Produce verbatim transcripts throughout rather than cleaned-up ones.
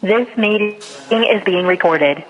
This meeting is being recorded.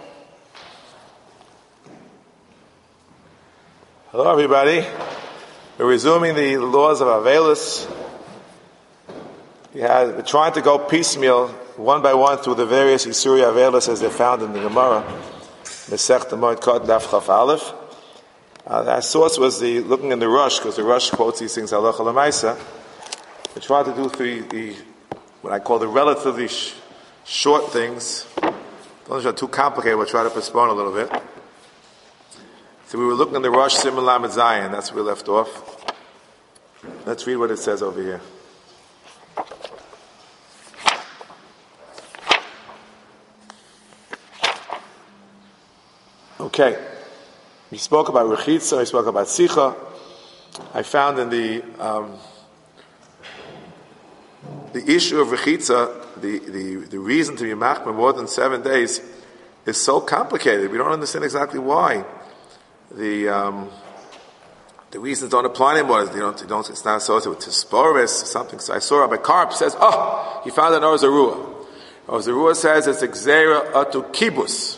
Hello, everybody. We're resuming the laws of Avelis. We have, we're trying to go piecemeal, one by one, through the various Isuri Avelis as they're found in the Gemara. Mesech Moed Katan Daf Chaf Aleph. Uh, our source was the looking in the Rush, because the Rush quotes these things halacha l'maisa. We tried to do the, the what I call the relatively sh- short things. Those are too complicated. We'll try to postpone a little bit. So we were looking in the Rush Siman Lamed Zayin. That's where we left off. Let's read what it says over here. Okay. We spoke about Rechitza. We spoke about Sicha. I found in the um, the issue of Rechitza, the, the, the reason to be machmir more than seven days is so complicated. We don't understand exactly why. The um, the reasons don't apply anymore. They don't, they don't, it's not associated with Tisporis or something. So I saw Rabbi Karp says, oh, he found an Or Zarua. Or Zarua says it's Xera Atu Kibus.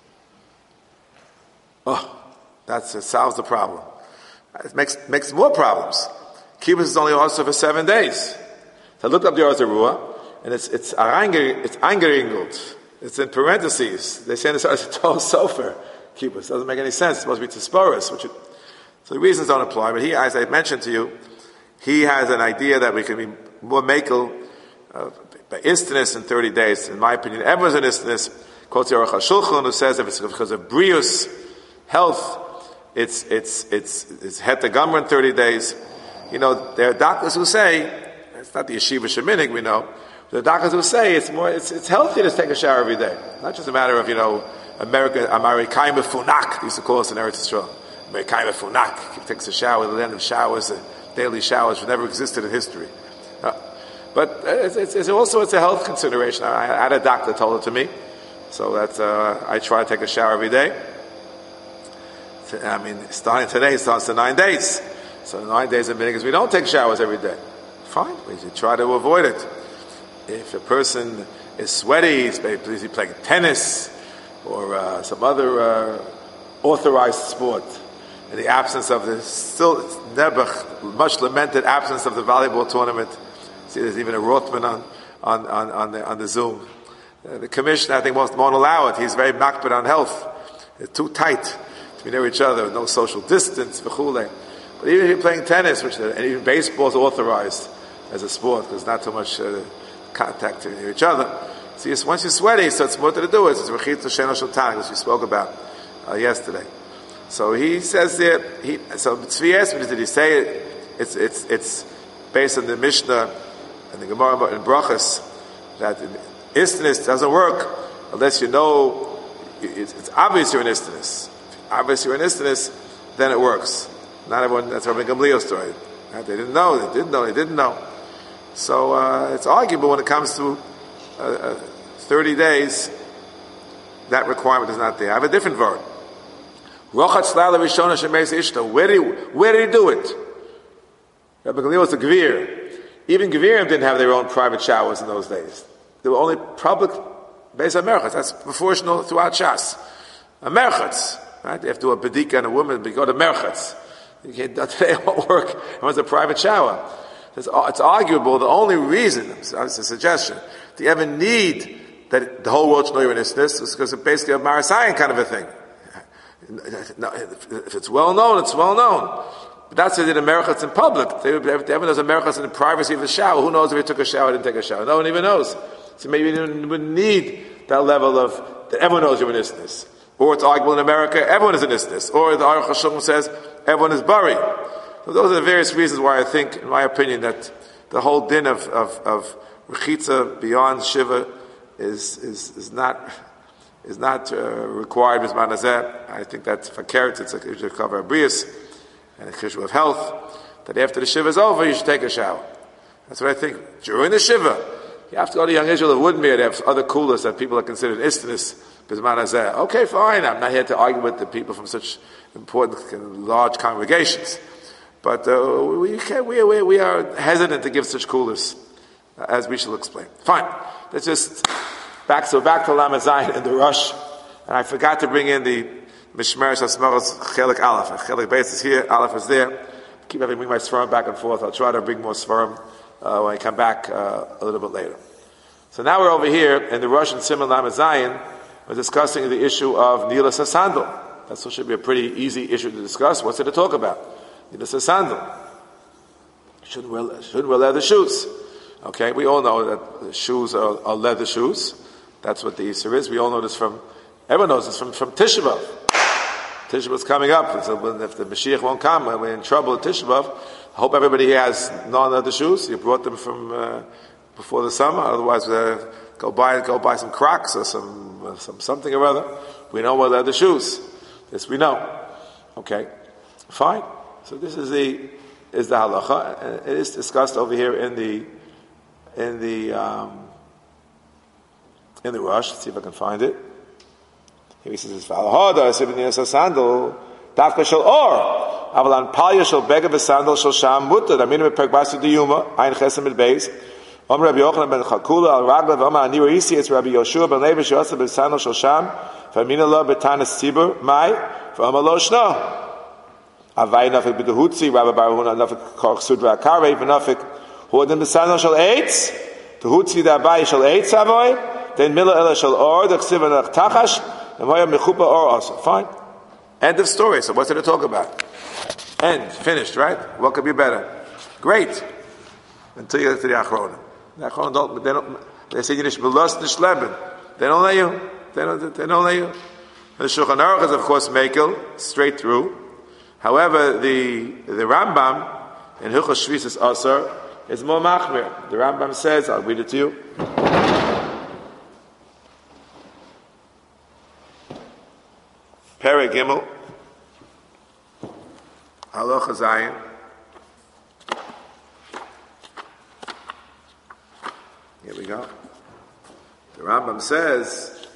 Oh, that's, it solves the problem. It makes makes more problems. Kibus is only also for seven days. So I looked up the Or Zarua, and it's it's it's angeringelt. It's in parentheses. They say it's a total sofer. Kibbutz doesn't make any sense. It's supposed to be Tisporis, which it, so the reasons don't apply. But he, as I mentioned to you, he has an idea that we can be more makel uh, by istinus in thirty days. In my opinion, everyone's an istinus. Quotes the Aruch HaShulchan, who says if it's because of brius, health, it's it's it's it's hetagamra in thirty days. You know, there are doctors who say it's not the yeshiva sheminig, we know. The doctors who say it's more it's it's healthy to take a shower every day. Not just a matter of, you know, America, Amerikaim Funak, they used to call us in Eretz Yisrael. Amerikaim Funak. He takes a shower, the land of showers, the daily showers, which never existed in history. Uh, but it's, it's, it's also, it's a health consideration. I, I had a doctor told it to me. So that, uh, I try to take a shower every day. I mean, starting today, it starts to nine days. So nine days of because we don't take showers every day. Fine, we should try to avoid it. If a person is sweaty, he's busy playing tennis, or uh, some other uh, authorized sport, in the absence of the still never much lamented absence of the volleyball tournament. See, there's even a Rothman on on on, on the on the Zoom. Uh, the commissioner, I think, most won't allow it. He's very makpid on health. It's too tight to be near each other, no social distance, v'chule. But even if you're playing tennis, which and even baseball is authorized as a sport, there's not too much uh, contact near each other. So yes, once you're sweaty, so it's more to do it. It's Rechitza Sheno Shultan, which we spoke about uh, yesterday. So he says there, he, so Tzvi asked me, did he say it? It's, it's, it's based on the Mishnah and the Gemara in Brachas, that istinus doesn't work unless you know, it's, it's obvious you're an istinus. Obvious you're an istinus, then it works. Not everyone, that's Rabbi Gamliel's story. Right? They didn't know, they didn't know, they didn't know. So uh, it's arguable when it comes to Uh, uh, thirty days, that requirement is not there. I have a different word. Where did he, where did he do it? Rabbi Gamliel was a Gvir. Even Gvirim didn't have their own private showers in those days. They were only public Beis HaMerchatz. That's proportional throughout Shas. A Merchatz, right? They have to do a bedika and a woman, but you go to Merchatz. You can't, today it won't work. It was a private shower. It's, it's arguable, the only reason, it's a suggestion, do you ever need that the whole world should know you're an istinus? It's because it's basically a Marasayan kind of a thing. If it's well known, it's well known. But that's why they did a merchatz in public. Everyone knows a merchatz in the privacy of the shower. Who knows if he took a shower or didn't take a shower? No one even knows. So maybe you wouldn't need that level of, that everyone knows you're an istinus. Or it's arguable in America, everyone is an istinus. Or the Aruch HaShulchan says, everyone is buried. So those are the various reasons why I think, in my opinion, that the whole din of, of, of Rechitza beyond Shiva is, is, is not, is not uh, required with Manazeh. I think that for carrots, it's a cover of Brius and a chishul of health, that after the Shiva is over, you should take a shower. That's what I think. During the Shiva, you have to go to Young Israel of Woodmere, they have other coolers that people are considered istinus, Bisman Hazeh. Okay, fine, I'm not here to argue with the people from such important, large congregations. But uh, we, can, we, we, we are hesitant to give such coolers, uh, as we shall explain. Fine. Let's just Back, so back to Lamed Zayin in the rush. And I forgot to bring in the Mishmeres HaSmaros Chelik Aleph. Chelik Beis is here, Aleph is there. Keep having to bring my Sfarim back and forth. I'll try to bring more Sfarim uh, when I come back uh, a little bit later. So now we're over here in the Russian Siman Lamed Zayin. We're discussing the issue of Nilas HaSandal. That should be a pretty easy issue to discuss. What's it to talk about? Nilas HaSandal. Shouldn't wear, shouldn't wear leather shoes. Okay, we all know that shoes are, are leather shoes. That's what the Easter is. We all know this from, everyone knows this from, from Tisha B'Av. Tisha B'Av is coming up. So if the Mashiach won't come, we're in trouble at Tisha B'Av. I hope everybody here has non-leather shoes. You brought them from uh, before the summer. Otherwise, uh, go buy go buy some Crocs or some uh, some something or other. We know what leather shoes. This we know. Okay, fine. So this is the is the halacha. And it is discussed over here in the in the um, in the rush. Let's see if I can find it. Here he says, "It's valahoda sibnias sandal dafka shel or avalan palya shel bega v'sandal shel sham mutter." I mean, we peg basu diyuma ein chesem mit beis. Om Rabbi Yochanan ben Chakula al Raglav Om Ani Reisi. It's Rabbi Yoshua ben Levi Shosab ben Sandal shel sham. Famina lo betanas tzibur mai. From lo shno. Avay nafik b'dehutzi Rabbi Baruch nafik korch sudra karei v'nafik hoden b'sandal shel eitz. Tehutzi dabei shel eitz avoy. Then mila ela shel or the chsiv and tachash. Fine. End of story. So what's there to talk about? End. Finished, right? What could be better? Great. Until you get to the Achronim. The Achronim don't, they don't, they say Yiddish, Belust Nishleben. They don't let you. They don't, they don't let you. And the Shulchan Aruch is, of course, Mekel, straight through. However, the, the Rambam, in Hilchos Shvisus Asar, is more machmir. The Rambam says, I'll read it to you. Perek Gimel, Halacha Zayin. Here we go. The Rambam says,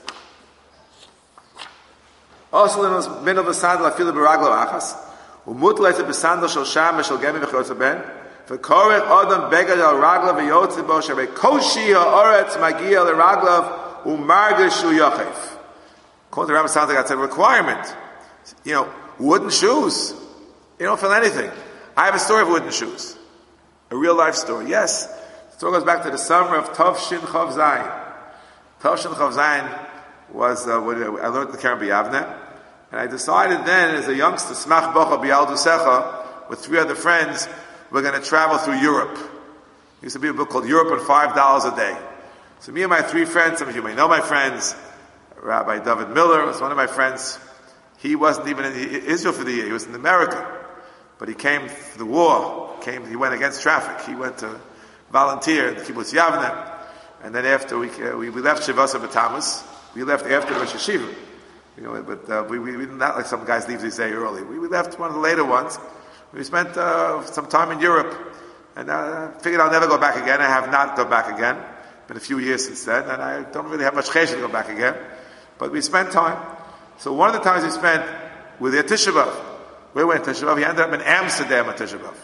"Also in the middle of the sandal, I feel the baraglo achas. Umutlet the sandal shel sham shel gemi v'chotz ben. V'korech adam begad al raglav v'yotzi bo shabei koshi ha'oretz magia l'raglav u'margish shu yachef." According to the Rambam, sounds like that's a requirement. You know, wooden shoes. You don't feel anything. I have a story of wooden shoes. A real life story. Yes. The story goes back to the summer of Tov Shin Chav Zayin. Tov Shin Chav Zayin was, uh, what I learned the Keren B'Yavne. And I decided then, as a youngster, Smach Bocha B'Yal Dusecha, with three other friends, we're going to travel through Europe. There used to be a book called Europe on five dollars a day. So me and my three friends, some of you may know my friends, Rabbi David Miller was one of my friends. He wasn't even in Israel for the year. He was in America. But he came for the war. Came, he went against traffic. He went to volunteer at Kibbutz Yavne. And then after we uh, we, we left Shavasa B'Tamas, we left after the Rosh Hashiva. You know, but uh, we, we, we didn't, not like some guys leave this day early. We, we left one of the later ones. We spent uh, some time in Europe. And I uh, figured I'll never go back again. I have not gone back again. It's been a few years since then. And I don't really have much chesed to go back again. But we spent time. So one of the times we spent with the Tisha B'Av. We went to Tisha B'Av. He ended up in Amsterdam at Tisha B'Av.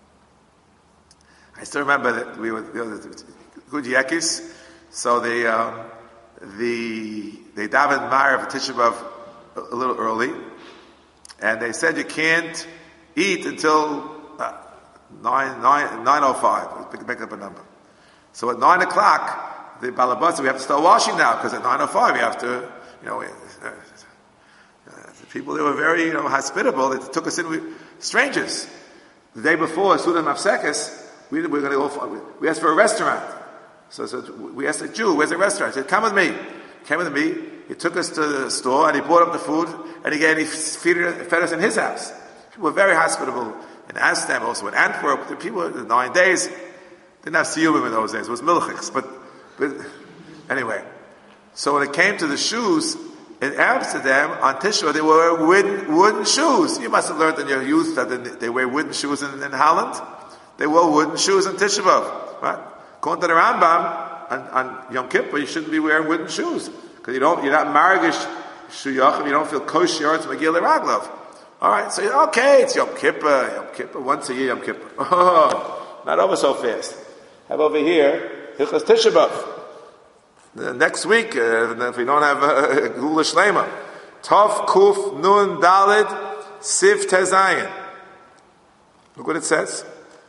I still remember that we were, you know, good yekis. So they, um, the, they davened Ma'ariv of Tisha B'Av a little early. And they said you can't eat until uh, nine, nine, nine oh five. Pick, pick up a number. So at nine o'clock, the balabasa, we have to start washing now, because at nine oh five we have to, you know, we, uh, uh, the people, they were very, you know, hospitable. They took us in, we, strangers. The day before, Sudan Mafsekis, we, we were going to go for, we asked for a restaurant. So, so we asked a Jew, where's the restaurant? He said, come with me. Came with me. He took us to the store and he brought up the food and he gave, he fed, fed us in his house. People were very hospitable in Amsterdam, also in Antwerp. The people, the nine days, didn't have siyumim in those days. It was milchiks. But, but anyway. So when it came to the shoes, in Amsterdam, on Tisha B'Av, they were wooden, wooden shoes. You must have learned in your youth that they wear wooden shoes in, in Holland. They wore wooden shoes in Tisha B'Av. Right? According to the Rambam, on, on Yom Kippur, you shouldn't be wearing wooden shoes. Because you don't, you're not margish shuyachim, you don't feel kosher, it's Megillah Raglav. Alright, so okay, it's Yom Kippur, Yom Kippur, once a year Yom Kippur. Oh, not over so fast. Have over here, Hilchos Tisha B'Av. uh, next week, uh, if we don't have uh, Gula Shlema. Tov Kuf Nun Dalid Siv Tezayin. Look what it says.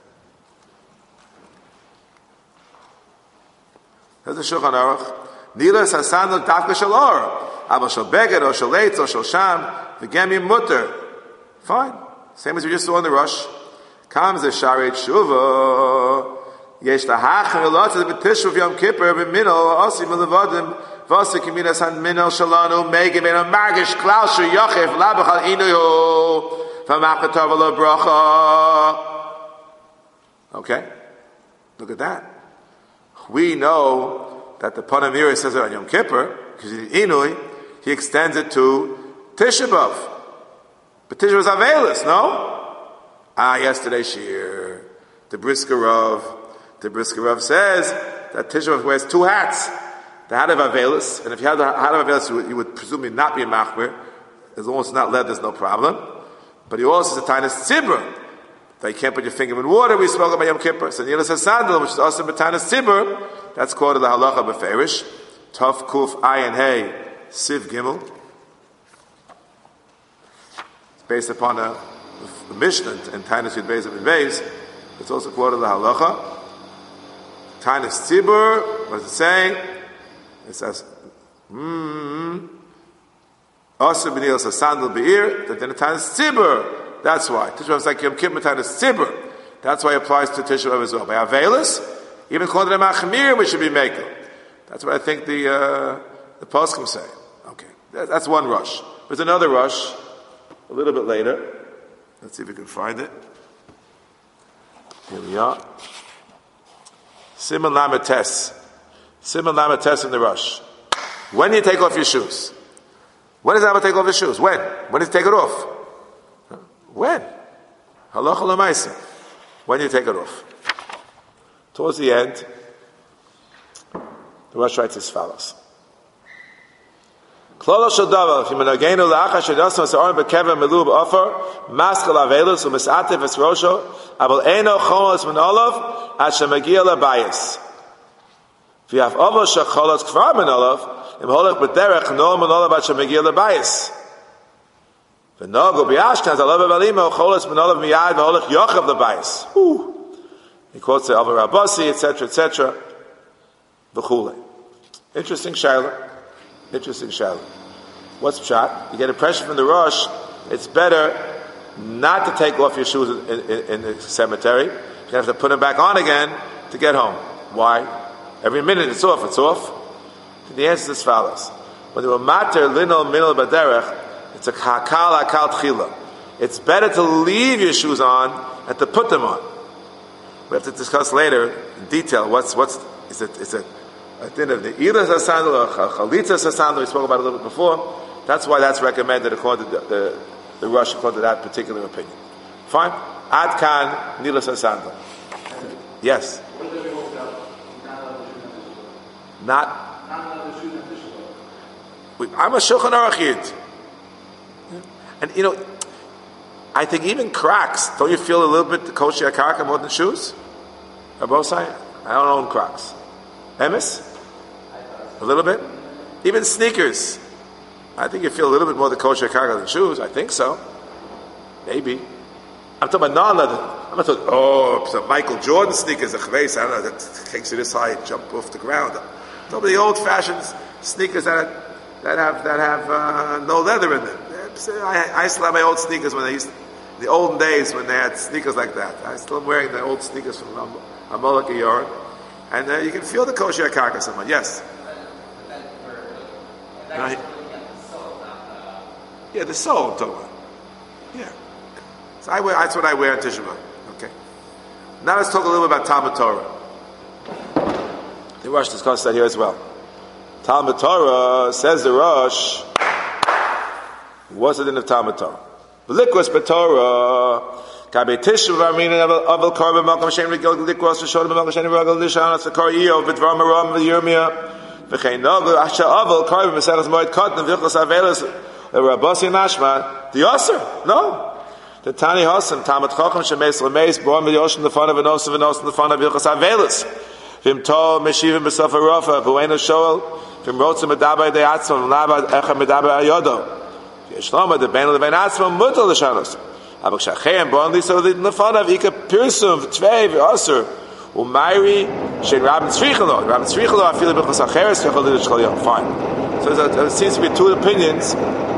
There's the Shulchan Aruch. Nilas Hasandal Dafka Shalor. Abba Shal Beged or Shal Eitz or Shal Sham. V'gemi Mutter. Fine. Same as we just saw in the Rush. Comes the Sharet Shuva. Yesh Lahach and Elot to the B'Tishuf Yom Kippur B'Minol Osim Levadim V'Osik Yiminas Han Minol Shalanu Megim En Margish Klaus Shu Yochef Labachal Inuyo V'Machatav Lo Bracha. Okay, look at that. We know that the Panamira says it on Yom Kippur because he's Inui. He extends it to Tisha B'Av. But Tisha was Avelis, no? Ah, yesterday Shir, the Brisker Rav. The Brisker Rav says that Tisha B'Av wears two hats. The hat of Avelis, and if you had the hat of Avelis, you would, you would presumably not be a machmir. As long as it's not lead, there's no problem. But he also says a Tainus Tzibur, that you can't put your finger in water. We spoke about Yom Kippur. So Nilas HaSandal, which is also a Tainus Tzibur, that's called the Halacha B'Ferish. Tov Kuf Ayin Hey Siv Gimel. It's based upon a, a Mishnah and Tainus Yud Beis of Beis. It's also quoted the Halacha. Tainus Tzibur, what does it say? It says, hmm, also b'nilas HaSandal be'ir, that then Tainus Tzibur. That's why. Tisha B'Av is like Yom Kippur Tainus Tzibur. That's why it applies to Tisha B'Av as well. By Avelis, even called it a Machmir, we should be making. That's what I think the uh, the poskim say. Okay, that, that's one rush. There's another rush a little bit later. Let's see if we can find it. Here we are. Simon Lamates. Simon Lamates in the rush. When do you take off your shoes? When does Abba take off his shoes? When? When does he take it off? When? Halacha l'maisa. When do you take it off? Towards the end, the rush writes as follows. Klolo shel davar, if you menagenu la'achar shedasam sa'orim b'kevem melu b'ofer, maskal avelus u'misatev es rosho, abel eino cholos min olav, asher magia l'bayis. V'yaf ovo shecholos kvar min olav, im holech b'derech no min olav asher magia l'bayis. V'nogu b'yashkan z'alav b'alimo, cholos min olav miyad v'holech yochav l'bayis. He quotes the Alva Rabasi, et cetera, et cetera. V'chule. Interesting shayla. Interesting shayla. What's pshat? You get impression from the Rosh, it's better not to take off your shoes in, in, in the cemetery. You have to put them back on again to get home. Why? Every minute it's off, it's off. And the answer is as follows. When they were mater linol minol baderech, it's a hakal hakal tchila. It's better to leave your shoes on than to put them on. We have to discuss later in detail what's what's is it is it a din of the ilas hasandal or chalitzas hasandal. We spoke about it a little bit before. That's why that's recommended according to the the, the Rush according to that particular opinion. Fine. Ad kan nilas hasandal. Yes. Not. I'm a Shulchan Aruch Yid. And you know, I think even Crocs, don't you feel a little bit kosher karka more than shoes? Are both saying? I don't own Crocs. Emes? A little bit? Even sneakers. I think you feel a little bit more the kosher karka than shoes. I think so. Maybe. I'm talking about non-leather. I'm not talking, oh, some Michael Jordan sneakers, a chveis, I don't know, that takes you this high, jump off the ground. I'm talking about the old-fashioned sneakers that that have that have uh, no leather in them. I, I still have my old sneakers when they used to, the olden days when they had sneakers like that. I still am wearing the old sneakers from Amalek Yor, and uh, you can feel the kosher karka somewhat. Yes. I, yeah, the sole I'm talking about. Yeah. So I wear. That's what I wear on Tisha B'Av. Okay. Now let's talk a little bit about Talmud Torah. The Rosh discussed that here as well. Talmud Torah says the Rosh. What's the din of Talmud Torah? Likwas b'Torah. Kabe Tisha B'Av Armina Aval Korban Malkam Shem Rigel Likwas V'Shodim Malkam Shem Rigel Lishan Asakar Iyo V'Dvar Maram V'Yirmiyah V'Chein Nagu Asha Aval Korban V'Selas Moed Katan V'Chlas Avelis Rabasi Nashma the Yasser no the Tani Hasan Talmud Chacham Shemeis Lemeis Born V'Yoshim the Fana V'Nosim V'Nosim the Fana V'Chlas Avelis Vim tol meshivim b'sof harofa v'ueno shoel vim rotzim medaber de'atzma v'm labad echa medaber ayodo yeshloma de'beinu le'bein atzma mutal l'shanos aber k'shachem bon li so l'fanav ika pirsum v'tvei v'osur u'mayri shein rabin tzrichelo rabin tzrichelo afilu b'chos acheres v'chol lidh shchol yom. Fine. So there seems to be two opinions.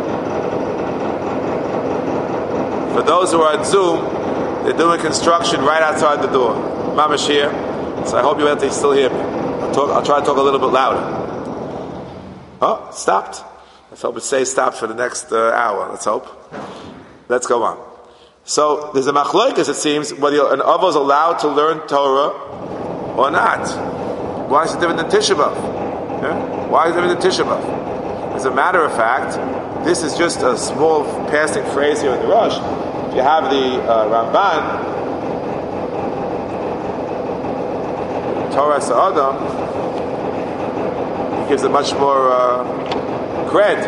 For those who are on Zoom, they're doing construction right outside the door. Mamash here. So I hope you can still hear me. I'll, talk, I'll try to talk a little bit louder. Oh, stopped. Let's hope it stays stopped for the next uh, hour. Let's hope. Let's go on. So there's a machlokes, it seems, whether an Avo is allowed to learn Torah or not. Why is it different than Tisha B'Av? Yeah? Why is it different than Tisha B'Av? As a matter of fact, this is just a small passing phrase here in the Rosh. If you have the uh, Ramban, Torah Sa'adam, he gives it much more uh, cred.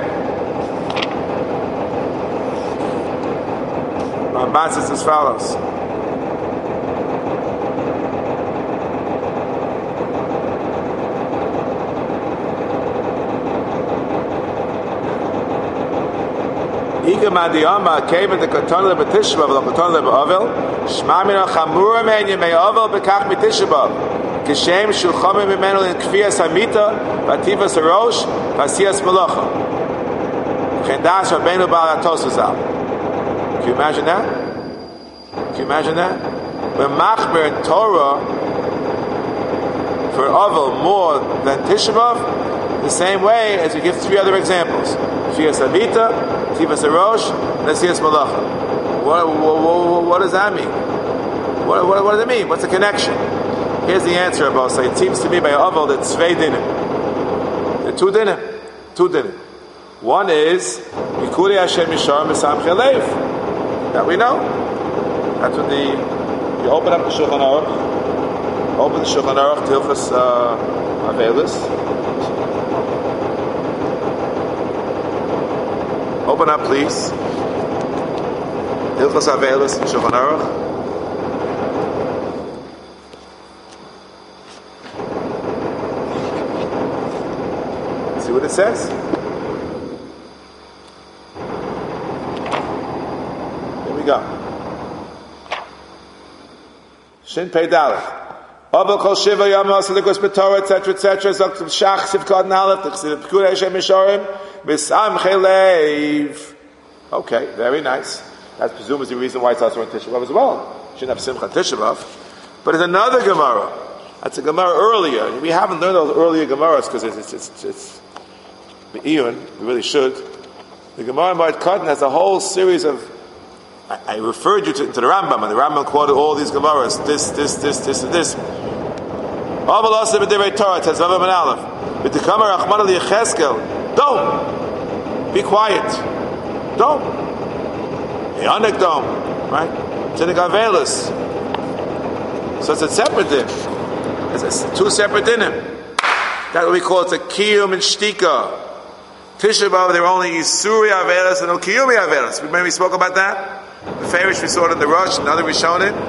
Ramban says as follows. Iga madiyama came in the Katan le B'Tishbav le Katan le B'Avel Shma mina chamura men yemei Avel bekach mitishbav Kishem shulchamim imenu in kfiyas hamita v'ativas harosh v'asiyas melacha Chendash Rabbeinu Baal HaTosfos Zal. Can you imagine that? Can you imagine that? We're machmer in Torah for Avel more than Tishbav, the same way as we give three other examples. Kfiyas hamita, Tivas Harosh, Nesiyas Malacha. What, what, what, what does that mean? What, what, what does it mean? What's the connection? Here's the answer about say. It seems to me by Aval that Tzvei Dinim. There are two dinim. Two dinim. One is Mikuri Hashem Yisharim B'Samchei Lev. That we know. That's what the you open up the Shulchan Aruch. Open the Shulchan Aruch Tilchas uh, Avelis. Open up, please. Hilchos Avelis in Shulchan Aruch. See what it says? Here we go. Shin Pei Daleth. Abel Kol Shiva Yom Asalikos B'Torah, et cetera, et cetera. Zok Shach Sivkot Nalef. T'chsiv P'kudei Hashem Yisharim. B'Samchei Lev. Okay, very nice. That's presumably the reason why it's also in Tisha B'Av as well. Shouldn't have Simcha Tisha B'Av. But it's another Gemara. That's a Gemara earlier. We haven't learned those earlier Gemaras because it's it's it's, it's Be'iyun. We really should. The Gemara in Moed Katan has a whole series of. I, I referred you to, to the Rambam, and the Rambam quoted all these Gemaras. This, this, this, this, and this. Aval Aseh B'Divrei Torah Tezvav Ben Aleph. B'Tikama Rachmana L'Yecheskel. Don't. Be quiet. Don't. Yanik don't. Right? Tzinik Avelis. So it's a separate din. It's, it's two separate dinim. That's what we call it a Kiyum and Shtika. Tisha B'Av, they're only Yisuri Avelis and no Kiyumi Avelis. Remember we spoke about that? The Farish we saw it in the Rosh, another we shown it.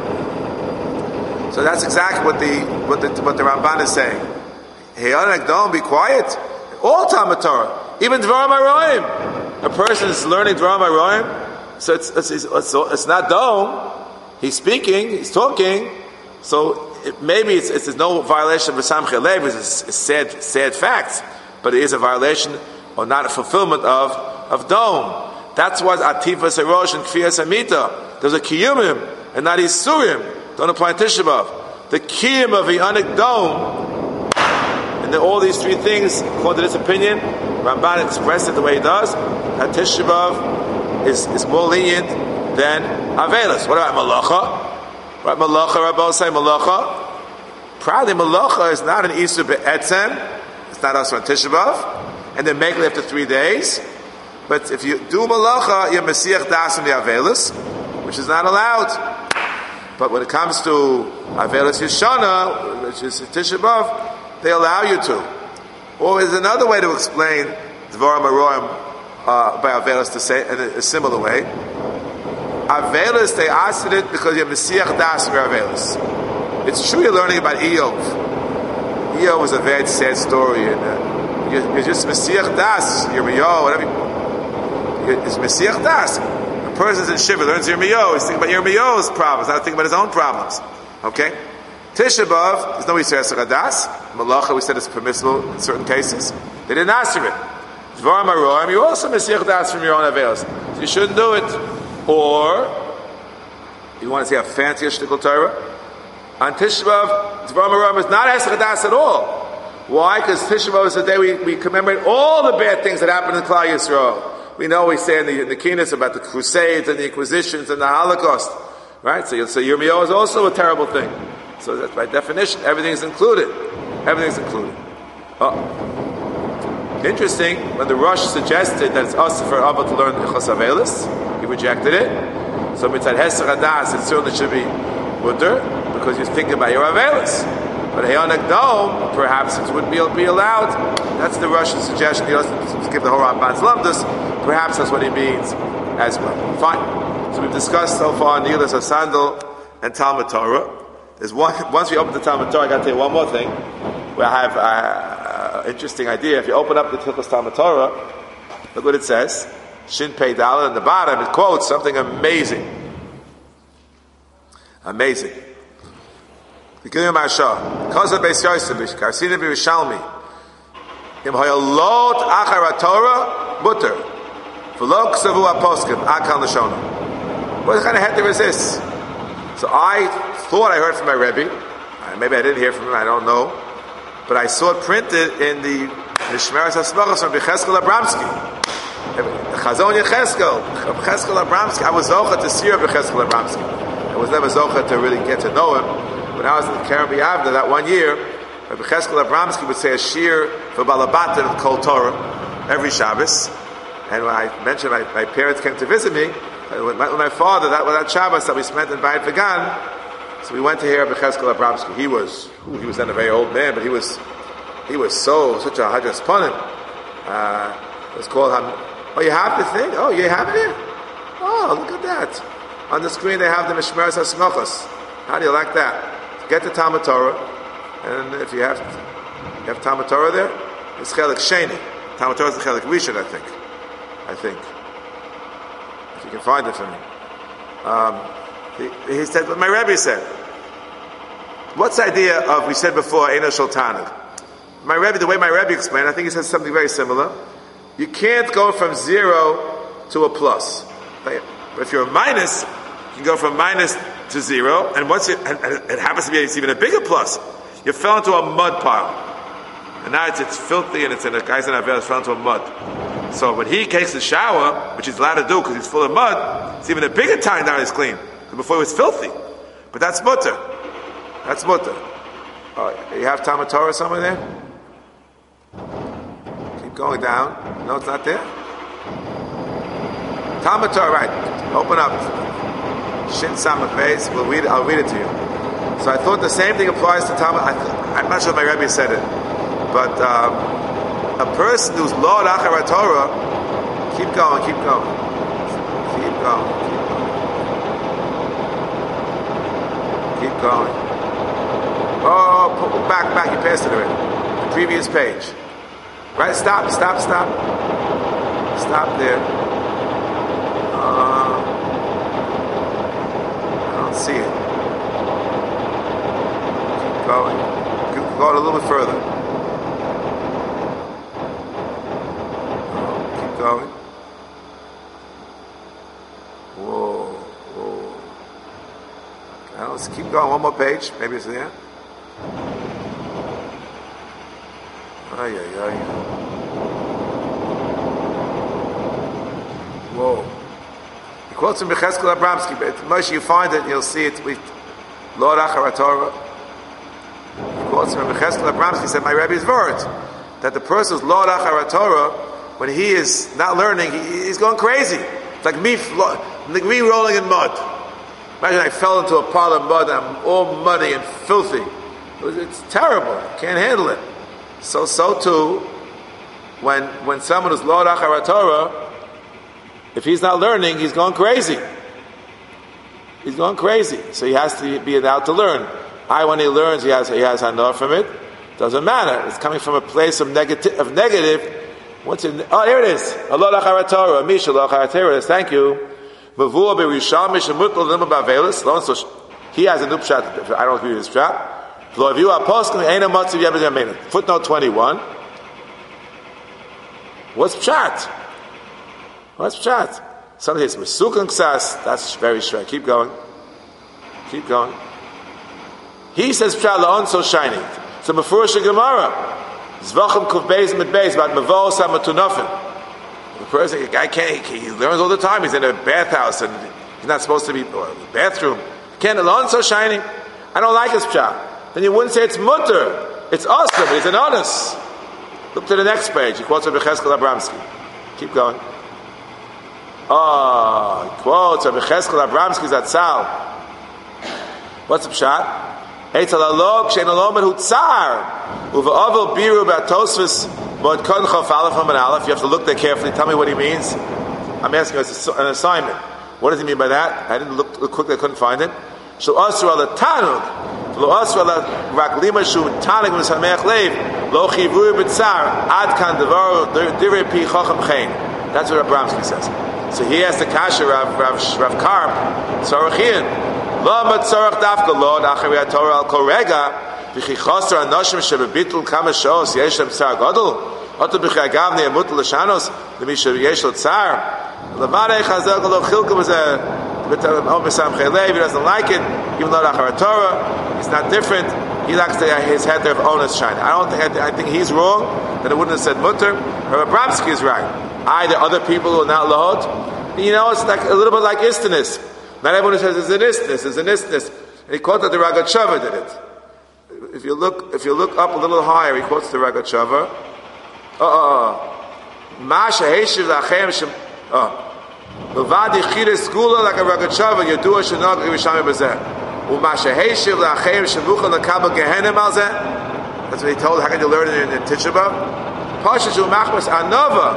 So that's exactly what the what the what the Ramban is saying. Yanik don't. Be quiet. All Talmud Torah. Even Dvarim HaRoim. A person is learning Dvarim HaRoim, so it's, it's, it's, it's not Dom. He's speaking, he's talking, so it, maybe it's, it's, there's no violation of B'Samchei Lev, it's, it's sad, sad facts, but it is a violation or not a fulfillment of, of Dom. That's why Atifas Harosh and Kfiyas Hamita, there's a Kiyumim and not Isurim. Don't apply Tisha B'Av. The Kiyum of Yanik Dom, and all these three things, according to this opinion, Ramban expressed it the way he does, that Tisha B'Av is, is more lenient than Avelis. What about Malacha? Right, Malacha, Rabbi say Malacha. Probably Malacha is not an Isur Be'etzem, it's not also on Tisha B'Av, and then make it after three days. But if you do Malacha, you're Mesiach Das from the Avelis, which is not allowed. But when it comes to Avelis Yeshana, which is Tisha B'Av, they allow you to. Or is another way to explain Dvarim HaRoim uh, by Avelis to say in a, a similar way. Avelis, they asked it because you're Mesiach Das for Avelis. It's true you're learning about Eov. Iyov was a very sad story, and uh, you're, you're just Mesiach Das, Yirmiyahu, whatever. You, it's Mesiach Das. A person's in Shiva, learns Yirmiyahu, he's thinking about Yirmiyahu's problems, not thinking about his own problems. Okay? Tisha B'Av, there's no Yisrael Das. Malacha, we said it's permissible in certain cases. They didn't answer it. Dvarim Aroim, you also Mesiach Das from your own avails. So you shouldn't do it. Or, you want to see a fancier shtickle Torah? On Tisha B'Av, Dvarim Aroim is not Esach Das at all. Why? Because Tisha B'Av is the day we, we commemorate all the bad things that happened in Klal Yisrael. We know we say in the, in the Kines about the Crusades and the Inquisitions and the Holocaust. Right? So, so Yirmiyahu is also a terrible thing. So that by definition, everything is included. Everything is included. Oh. Interesting, when the Rosh suggested that it's also for Abba to learn Ichos Avelis, he rejected it. So mitzad Hesach Hadas, it certainly should be mutter, because you're thinking about your Avelis. But Heyonik Dom, perhaps it would be, be allowed. That's the Russian suggestion. He doesn't give the whole Ramban's Lamdas. Perhaps that's what he means as well. Fine. So we've discussed so far Nilas HaSandal and Talmud Torah. There's one, once we open the Talmud Torah, I got to tell you one more thing. Where I have an uh, interesting idea. If you open up the Hilchos Talmud Torah, look what it says. Shin Pei Daled, in the bottom, it quotes something amazing. Amazing. Beginning of Marsha. Kosa Beis Yosef, Karsina B'Rishalmi. Im Hayalot Achar Torah, Mutter. V'lo Ksavu Aposkim, Akal Nashona. What kind of heter is this? So I thought I heard from my Rebbe. Maybe I didn't hear from him, I don't know. But I saw it printed in the Mishmeres HaSmachos from Becheskel Abramsky. The Chazon Yecheskel, Becheskel Abramsky. I was zocha to see Becheskel Abramsky. I was never zocha to really get to know him. When I was in the Keren B'Yavna that one year, Becheskel Abramsky would say a shir for Balabatim and Kol Torah every Shabbos. And when I mentioned my, my parents came to visit me, with my, with my father, that was that Shabbos that we spent in Bayit Vegan. So we went to hear Becheskel Abramsky. He was, ooh, he was then a very old man, but he was, he was so, such a Hadras Ponim. Uh, it was called, oh, you have the thing? Oh, you have it here? Oh, look at that. On the screen they have the Mishmeres HaSmachos. How do you like that? Get the Talmud Torah, and if you have, you have Talmud Torah there, it's Chelik Sheni. Talmud Torah is the Chelik Rishon, I think. I think. If you can find it for me. Um, He, he said, what my Rebbe said. What's the idea of, we said before, Eino Shel Tanug? My Rebbe, the way my Rebbe explained, I think he says something very similar. You can't go from zero to a plus. But if you're a minus, you can go from minus to zero, and once you, and, and it happens to be it's even a bigger plus. You fell into a mud pile. And now it's, it's filthy, and it's in a guy's in Avel, fell into a mud. So when he takes a shower, which he's allowed to do because he's full of mud, it's even a bigger time now he's clean. Before it was filthy. But that's mutter. That's mutter. Uh, you have Talmud Torah somewhere there? Keep going down. No, it's not there? Talmud Torah, right. Open up. Shin Samach Beis. We'll read it. I'll read it to you. So I thought the same thing applies to Talmud. I, I'm not sure if my Rebbe said it. But um, a person who's Lord Achar Torah, keep going, keep going. Keep going. Keep going. Oh, back, back, you passed it already. The previous page. Right, stop, stop, stop. Stop there. Uh, I don't see it. Keep going. Keep going a little bit further. Oh, keep going. Whoa, whoa. Now, let's keep going. One more page. Maybe it's there. Ay, ay, ay. Whoa. He quotes from Becheskel Abramsky, but Moshe, you find it, you'll see it with Lord Achar Torah. He quotes from Becheskel Abramsky, he said, my Rebbe's word, that the person who's Lord Achar Torah, when he is not learning, he, he's going crazy. It's like me, like me rolling in mud. Imagine I fell into a pile of mud and I'm all muddy and filthy. It's terrible. Can't handle it. So, so too, when when someone who's Lord Achar Torah, if he's not learning, he's going crazy. He's going crazy. So he has to be allowed to learn. I, when he learns, he has he has hanor from it. Doesn't matter. It's coming from a place of negative. Of negative. What's in? Oh, here it is. Allah lachar Torah. Misha lachar Torah. Thank you. Mavua berisham mishamutl lima bavelis. He has a new pshat. I don't agree with this pshat. Footnote twenty-one. What's pshat? What's pshat? Somebody says Mesukan Ksas. That's very straight. Keep going. Keep going. He says pshat la'on so shining. So Mefurish Gemara. Zvachim Kuv Beis Mit Beis about Mavol Samatunafin. The person, the guy can't. He, he learns all the time. He's in a bathhouse and he's not supposed to be or in the bathroom. Can't la'on so shining. I don't like his pshat. Then you wouldn't say it's mutter. It's awesome. It's an honest. Look to the next page. He quotes Rabbi Cheskel Abramsky. Keep going. Oh, he quotes Rabbi Cheskel Abramsky's Atzal. What's the pshat? Eitz alalog shein alomen hu tzar uve'avel biru ba'tosfus mod kon chof aleph and aleph. You have to look there carefully. Tell me what he means. I'm asking you as an assignment. What does he mean by that? I didn't look, look quickly. I couldn't find it. So asur al tanug. Lo asur al raklima shu tanug v'sameach leiv lo chivur b'tzar ad kan devar divrei pi chacham chein. That's what Abramsky says. So he has the kasha Rav Rav Rav Karp Tzarachin. Lo matzarach dafka lo nachari Torah al kol rega v'chi chaser anoshim shebebitul kama shos yesh lem tzar gadol oto b'chi agavni amutul l'shanos l'mi sheyesh lo tzar levarei chazer lo chilka b'zeh b'tam besam chelev. He doesn't like it even though nachari Torah it's not different. He likes the, his head of onus shine. I don't think I, th- I think he's wrong that it wouldn't have said mutter. Rav Abramsky is right. Either other people who are not lahot. You know, it's like a little bit like istinus. Not everyone says it's an istinus, it's an istinus. And he quoted the Ragachava did it. If you look, if you look up a little higher, he quotes the Ragachava. Uh, Masha Heshiv Lachem Shem. Oh, Levadi Chiris Gula like a Ragachava. Yedua Shenok Rishami Bazeh. Umasha Heshiv Lachem Shemucha Lakabel Gehenim Alzeh. That's what he told. How can you learn it in, in Tisha B'Av? Pasha Shu Machmas Anova.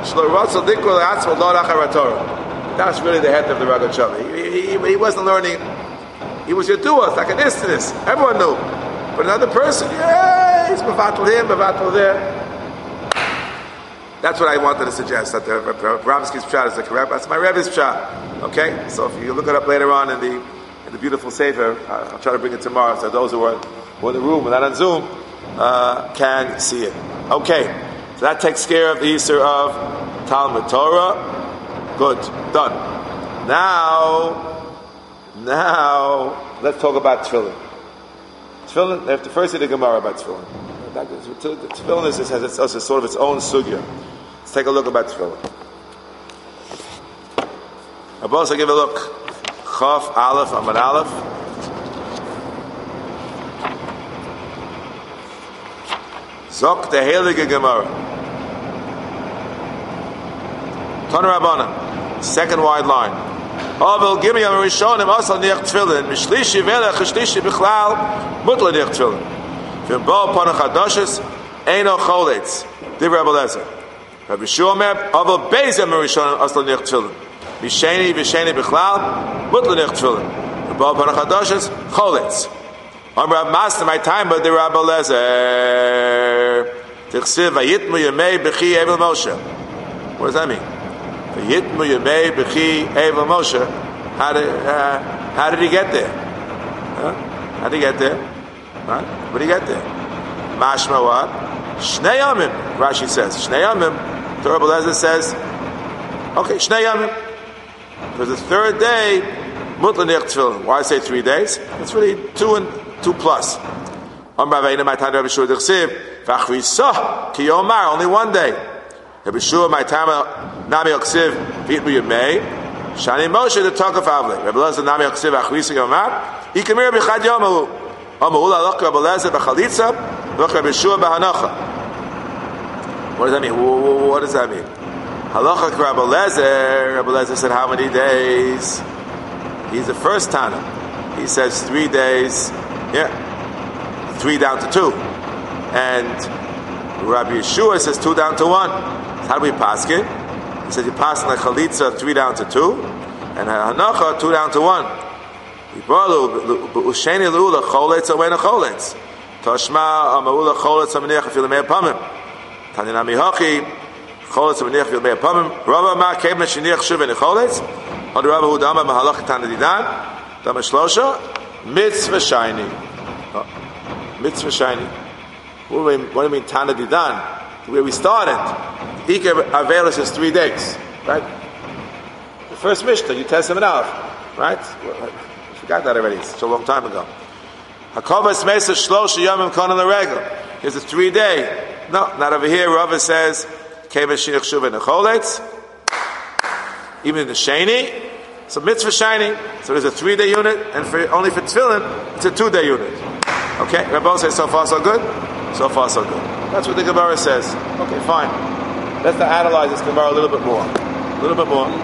That's really the head of the Ragachava. He, he, he wasn't learning. He was Yaduah, like an istinus. Everyone knew. But another person, yeah, he's Mavatal here, Mavatal there. That's what I wanted to suggest. That the Abramsky's pshat is the correct. That's my Rebbe's pshat. Okay, so if you look it up later on in the in the beautiful sefer, I'll try to bring it tomorrow so those who are, who are in the room and not on Zoom uh, can see it. Okay. So that takes care of the Easter of Talmud Torah. Good. Done. Now, now, let's talk about Tefillin. Tefillin, they have to first see the Gemara about Tefillin. Tefillin is, has its, it's sort of its own sugya. Let's take a look about Tefillin. I'll also give a look. Chaf, Aleph, Amad Aleph. Zok the Heilige Gemara. Tana Rabbanan, second wide line. Avel give me a Rishonim asal niach tefillin mishlishi velech shlishi bichlal mutla niach tefillin. V'im bo panach hadashes eino choletz. Div Rabbi Lezer. Rabbi Shua mer avel beizem Rishonim asal niach tefillin misheni v'sheni bichlal mutla niach tefillin. V'im bo panach hadashes choletz. I'm Rav Master, my time, but the Rabbi Lezer. Tichsiv vayitmu yemei b'chi Evel Moshe. What does that mean? Vayitmu yemei b'chi Evel Moshe. How did uh, how did he get there? Huh? How did he get there? Right? What did he get there? Mashma what? Shnei yamim. Rashi says Shnei yamim. The Rabbi Lezer says, okay, Shnei yamim. Because the third day, mutla niach tefillin. Why I say three days? It's really two and two plus. Only one day. Rabbi Shua, my time, Nami Oksiv, Vitmu Yemei, Shani Moshe, the talk of Avle. Rabbi Lezer, Nami Oksiv, Achvisa Yomar, Ikamir Bichad Yomahu, Omahula, Lok Rabbi Lezer, Bachalitza, Lok Rabbi Shua, Bahanacha. What does that mean? What does that mean? Halacha Rabbi Lezer, Rabbi Lezer said, how many days? He's the first Tana. He says three days. Yeah, three down to two, and Rabbi Yeshua says two down to one. So how do we pass it? He says you pass like chalitza three down to two, and hanacha two down to one. Toshma Amaula Choletz Amaniach Fil Mei Pamim. Tanina Mihachi Choletz Amaniach Fil Mei Pamim. Rava Ma Kevna Shiniach Shuv in Choletz. Od Rava Hudama Mahalach Tanadidan. Dama Shlosha Mitzvah Shiny. Mitzvah Shiny. What do we mean, what do we mean Tanadidan? Where we started. Iker Avelis is three days. Right? The first Mishnah, you test him out. Right? I forgot that already. It's such a long time ago. Hakovas Mesa Shlosh Yomim Konan L'Regel. Here's a three day. No, not over here. Rava says, Kevin Shinach Shuva Necholetz. Even in the Sheni. So mitzvah Shiny. So there's a three day unit, and for only for Tefillin, it's a two day unit. Okay? Rabbi says, so far so good? So far so good. That's what the Gemara says. Okay, fine. Let's analyze this Gemara a little bit more. A little bit more.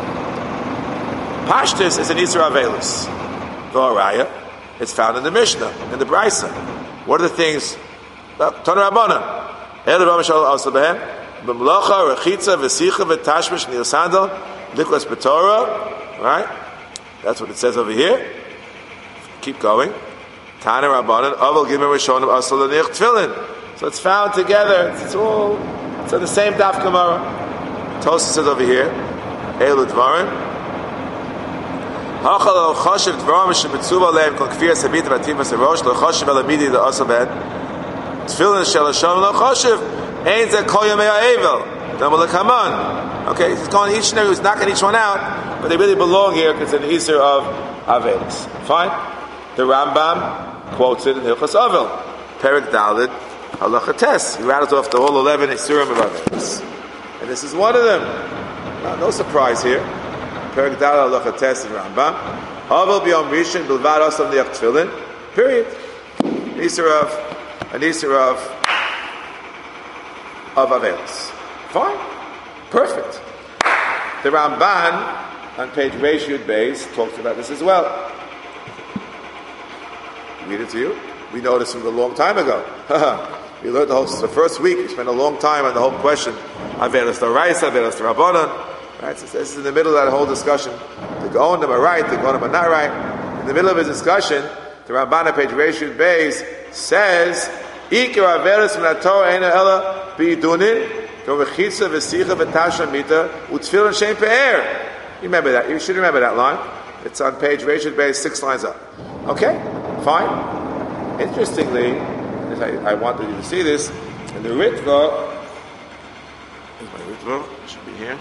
Pashtus is an Isra Avelis. V'araya, it's found in the Mishnah, in the Brisa. What are the things? Tana Rabbanan. Elu Ramashal also behem. B'mlocha, rechitza, v'sicha, v'tashmish, nil sandal, likwas b'torah. Right? That's what it says over here. Keep going. Tana Rabbanan, Aval Gimel Rishonim, Asal L'nich Tefillin. So it's found together. It's all, it's on the same Daf Gemara. Tosas says over here, Elu Dvarim. Hachal Lo Choshev Dvarim Shemitzuva Leim Kol Kfir Sabit Vatifas Erosh Lo Choshev Elamidi Lo Asal Ben Tefillin Shel Hashem Lo Choshev Ein Zeh Kol Yomei HaEvel Dama L'Kaman. Okay, he's calling each and every, he's knocking each one out, but they really belong here because it's an Isser of Avelis. Fine? The Rambam quotes it in Hilchos Avel. Perek Daled Halacha Tes. He rattles off the whole eleven Isurim of Avelis. And this is one of them. No, no surprise here. Perek Daled Halacha Tes in Rambam. Avel B'Yom Rishon Bilvad Asam Niach Tefillin. Period. An Isser of, an Isser of, of Avelis. Fine. Perfect. The Ramban on page Reish Yud Beis talks about this as well. Read it to you. We know this from a long time ago. We learned the whole, the first week, we spent a long time on the whole question. Avelis D'Oraisa, Avelis D'Rabbanan. Right? So this is in the middle of that whole discussion. The Gaonim are right, the Gaonim are not right. In the middle of his discussion, the Ramban on page Reish Yud Beis says, Ikar Avelis Min Torah Eina Ela B'idunin V'Rechitza V'Sicha V'Tasha Mita U'Tfilin Shein Pe'er. You remember that. You should remember that line. It's on page Reish Yud Beis, six lines up. Okay? Fine. Interestingly, as I, I wanted you to see this, in the Ritva, here's my Ritva, it should be here.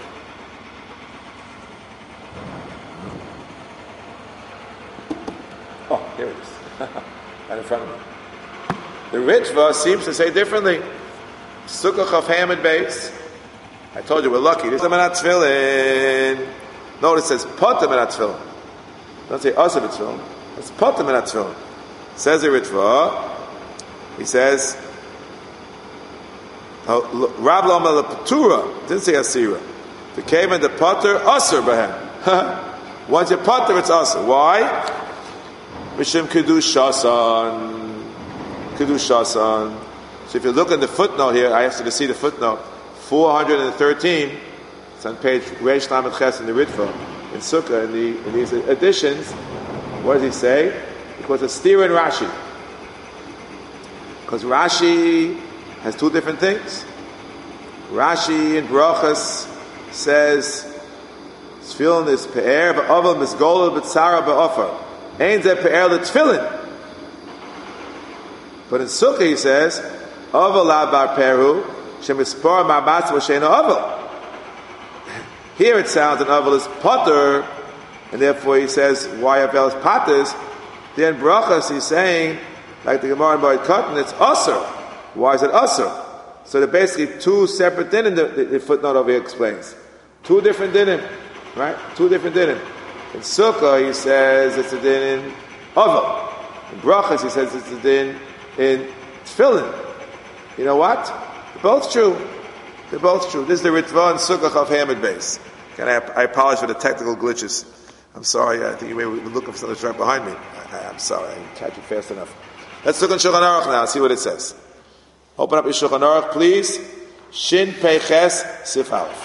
Oh, here it is. Right in front of me. The Ritva seems to say differently. Sukkah Chaf Hamid Beis. I told you we're lucky. This is a Menat Tefillin. Notice it says Potem Menat Tefillin. Don't say Asa B'Tefillin. It's Potem Menat Tefillin. Says the Ritva, he says, Rab Lama Patura, didn't say Asira. The cave and the Potter, Asr Bahem. Once you're Potter, it's Asr. Why? Mishim Kedush Shasan. Kedush Shasan. So if you look in the footnote here, I asked you to see the footnote, four hundred thirteen, it's on page Reish Lamed Ches in the Ritva, in Sukkah, in, the, in these editions, what does he say? Because it's steer in Rashi. Because Rashi has two different things. Rashi in Brachas says, Tefillin is pe'er, ba'ovel misgolel b'tzara ba'ofer. Ein zeh pe'er l'tefillin. But in Sukkah he says, ovel la bar peru, shemispor ma'amatz v'sheina ovel. Here it sounds an ovel is potter, and therefore he says, why ovel is patters? Then Brachas, he's saying, like the Gemara in Beit Katan, it's Asr. Why is it Asr? So they're basically two separate dinim, the, the, the footnote over here explains. Two different dinim, right? Two different dinim. In Sukkah, he says it's a din in Oval. In Brachas, he says it's a din in Tefillin. You know what? They're both true. They're both true. This is the Ritva and Sukkah of Hamid Base. And I, I apologize for the technical glitches. I'm sorry, I think you may be looking for something right behind me. I, I'm sorry, I didn't catch it fast enough. Let's look in Shulchan Aruch now, see what it says. Open up your Shulchan Aruch, please. Shin Pei Ches Sif Aleph.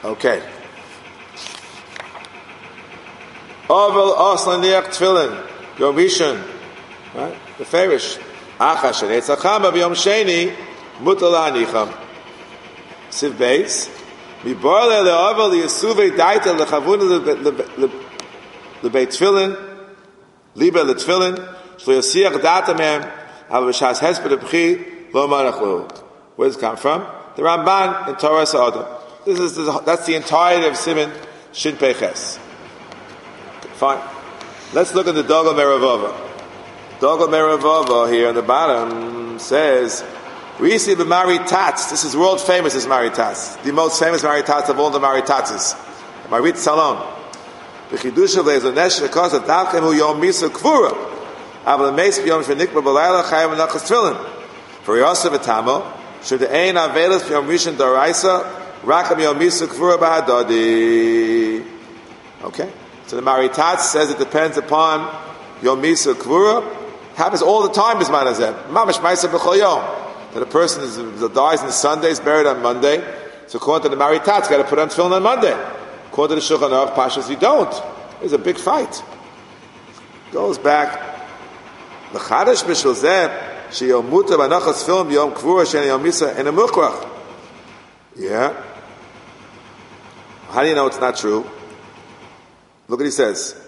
Okay. Oval Oslan Niach Tfilin, Yom Rishon, right? The Farish. Acha Shenei Tzachama B'Yom Sheni, Mutal Hanicham. Siv Beis. Miborle le'oval li'yesuvei daita le'chavuna le'beit Tfilin, libe le'tfilin, shlo yasiach data mem, av b'shas hesped b'chi, lo manachlu. Where does it come from? The Ramban in Torah Sa'adam. This is the, that's the entirety of Siman Shin Peches. Fine. Let's look at the Dogel Meravova. Dogel Meravova here on the bottom says, we see the Maritatz. This is world famous as Maritatz. The most famous Maritatz of all the Maritatzes. Marit Salon. The Chidush of the Nesh because of Davkem Hu Yom Misa Kvura. Aval Meis B'Yom Shenikba B'Layla Chayim V'Nachas Tfilin. For Yosef Etamo, should the Ein Avelis B'Yom Rishon Daraisa Rakam Yom Misa Kvura B'Hadodi. Okay? So the Maritatz says it depends upon Yom Misa Kvura. Happens all the time, Bisman Hazeh. Mamash Maisa B'Chol Yom. That a person is, dies on Sunday, is buried on Monday. So according to the Maritatz, got to put on tefillin on Monday. According to the Shulchan Aruch, Pashas, you don't. There's a big fight. Goes back. L'chadash b'shul zeh, sheyom muta b'anachas tefillin b'yom kvura sheni yom misa in a mukrach. Yeah. How do you know it's not true? Look what he says.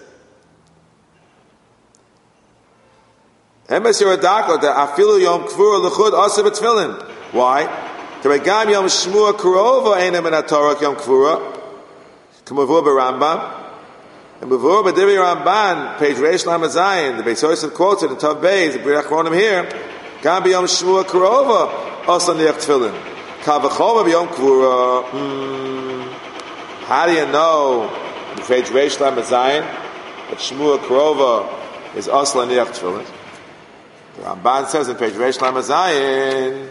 Emes Yerodako da afilu yom kvura l'chud asa b'tefillin. Why? Teregam yom shmua kurova einem in atorah yom kvura. K'mavur b'Rambam. And mavur b'divrei Ramban, page Reish Lamed Zayin, the Beis Yosef quotes it in Tav Beis, the B'rei Achronim here. Gam b'yom shmua kurova asa niach tefillin. Kal v'choma b'yom kvura. Hmm. How do you know, in page Reish Lamed Zayin, that shmua kurova is asa niach tefillin? The Ramban says in page Reish Lamed Zayin,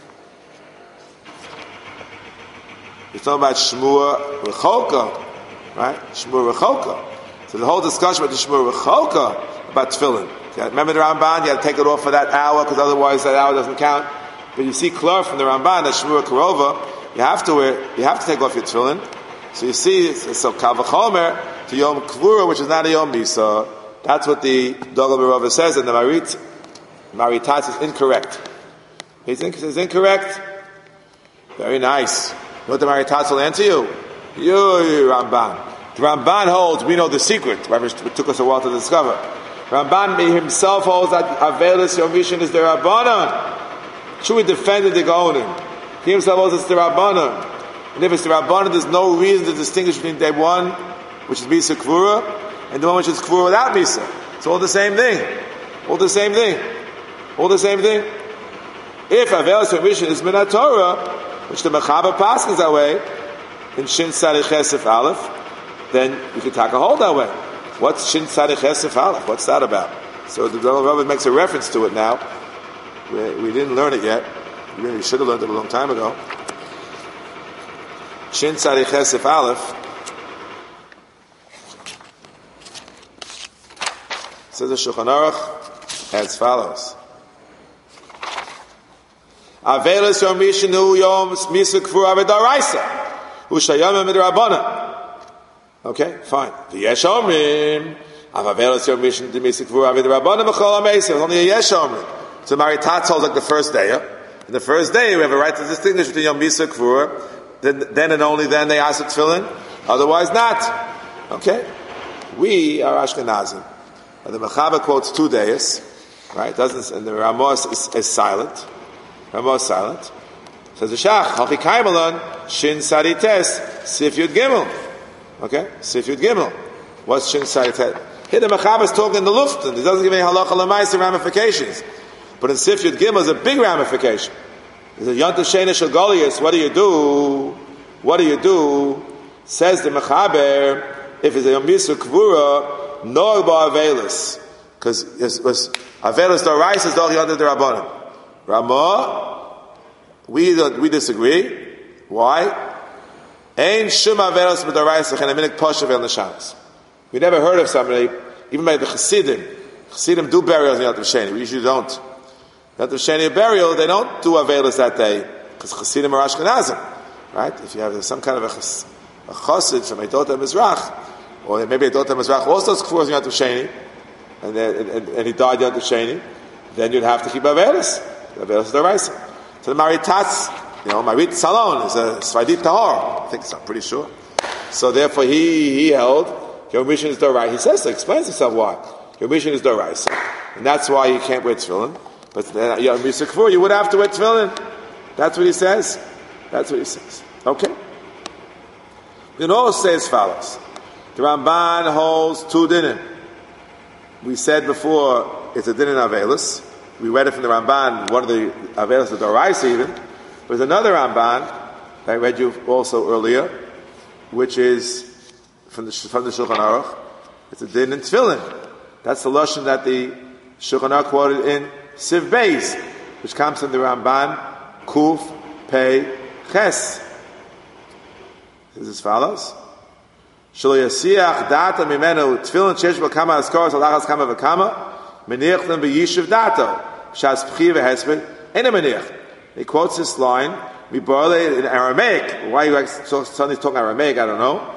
he's talking about Shmua Rechoka, right? Shmua Rechoka. So the whole discussion about the Shmua Rechoka about tefillin. Remember the Ramban? You had to take it off for that hour because otherwise that hour doesn't count. But you see clear from the Ramban that Shmua Karova, you have to wear, you have to take off your tefillin. So you see, so Kavachomer to Yom Kvura, which is not a Yom Misa. That's what the Dogel Merova says, and the Marit Maritatz is incorrect. He thinks it's incorrect. Very nice. You know what the Maritatz will answer you? You, you, Ramban. The Ramban holds, we know the secret. It took us a while to discover. Ramban himself holds that Avelis Yom Rishon is the Rabbanon. True, he defended the Gaonim. He himself holds it's the Rabbanon. And if it's the Rabbanon, there's no reason to distinguish between day one, which is Misa Kvura, and the one which is Kvura without Misa. It's all the same thing. All the same thing. All the same thing. If Avelis Yom Rishon is Minat Torah, which the Mechaber passes that way, in Shin Tzaddik Chesef Aleph, then you can take a hold that way. What's Shin Tzaddik Chesef Aleph? What's that about? So the Rebbe makes a reference to it now. We, we didn't learn it yet. We really should have learned it a long time ago. Shin Tzaddik Chesef Aleph says the Shulchan Aruch as follows. Avelis Yom Rishon Hu Yom Misa Kvura V'Daraisa Hu Shayom Midrabbanan. Okay, fine. V'yesh Omrim Av Avelis Yom Rishon Misa Kvura V'Darabanan B'Chol HaMesim. It's only a Yesh Omrim. So Maritatz holds like the first day. Yeah? In the first day, we have a right to distinguish between Yom Misa Kvura. Then, then and only then they ask tefillin. Otherwise, not. Okay. We are Ashkenazim. And the Mechaber quotes two days, right? Doesn't and the Ramos is, is silent. Ramos silent. Says the Shach, Hachi Kaimalon, Shin Sarites, Sif Yud Gimel. Okay? Sif Yud Gimel. What's Shin Sarites? Here the Mechaber is talking in the luft, and it doesn't give any halacha l'maisa ramifications. But in Sif Yud Gimel is a big ramification. He says, Yontav Shena Shel Goliath, what do you do? What do you do? Says the Mechaber, if it's a Yom Yisur Kvura, nor ba'avelis. Because Avelis Dorais is Doch Yontav D'Rabbanan. Ramah, we we disagree. Why? Ein shum averos b'daraisa chen aminik poshav el neshamas. We never heard of somebody, even by the Chassidim. Chassidim do burials in Yom Tov Sheni. We usually don't. Yom Tov Sheni burial, they don't do avelos that day because Chassidim are Ashkenazim, right? If you have some kind of a a chassid from Eitot HaMizrach, or maybe Eitot HaMizrach also is kfuras Yom Tov Sheni, and, and, and he died Yom Tov Sheni, then you'd have to keep Avelis. Avelis is the Raisa. So the Maritatz, you know, Marit Salon is a Svadit Tahor. I think so, I'm pretty sure. So therefore he, he held, Yom Rishon is Doraisa. He says, so explains himself why. Yom Rishon is Doraisa. And that's why you can't wear tefillin. But then Yom Rishon Kfur, you would have to wear tefillin. That's what he says. That's what he says. Okay? You know, it says as follows. The Ramban holds two dinim. We said before, it's a din in Avelis. We read it from the Ramban, one of the Avelis of Doraisa even. There's another Ramban that I read you also earlier, which is from the from the Shulchan Aruch. It's a din in Tefillin. That's the lashon that the Shulchan Aruch quoted in Siv Beis, which comes from the Ramban Kuf Pei Ches. This is as follows: Shlo yasiach data mimenu Tefillin shesh b'kama askaros alachas kama v'kama meniach them b'yishuv dato shas pchi v'hesped ena meniach. He quotes this line, we borrow it in Aramaic. Why you like suddenly talking Aramaic, I don't know.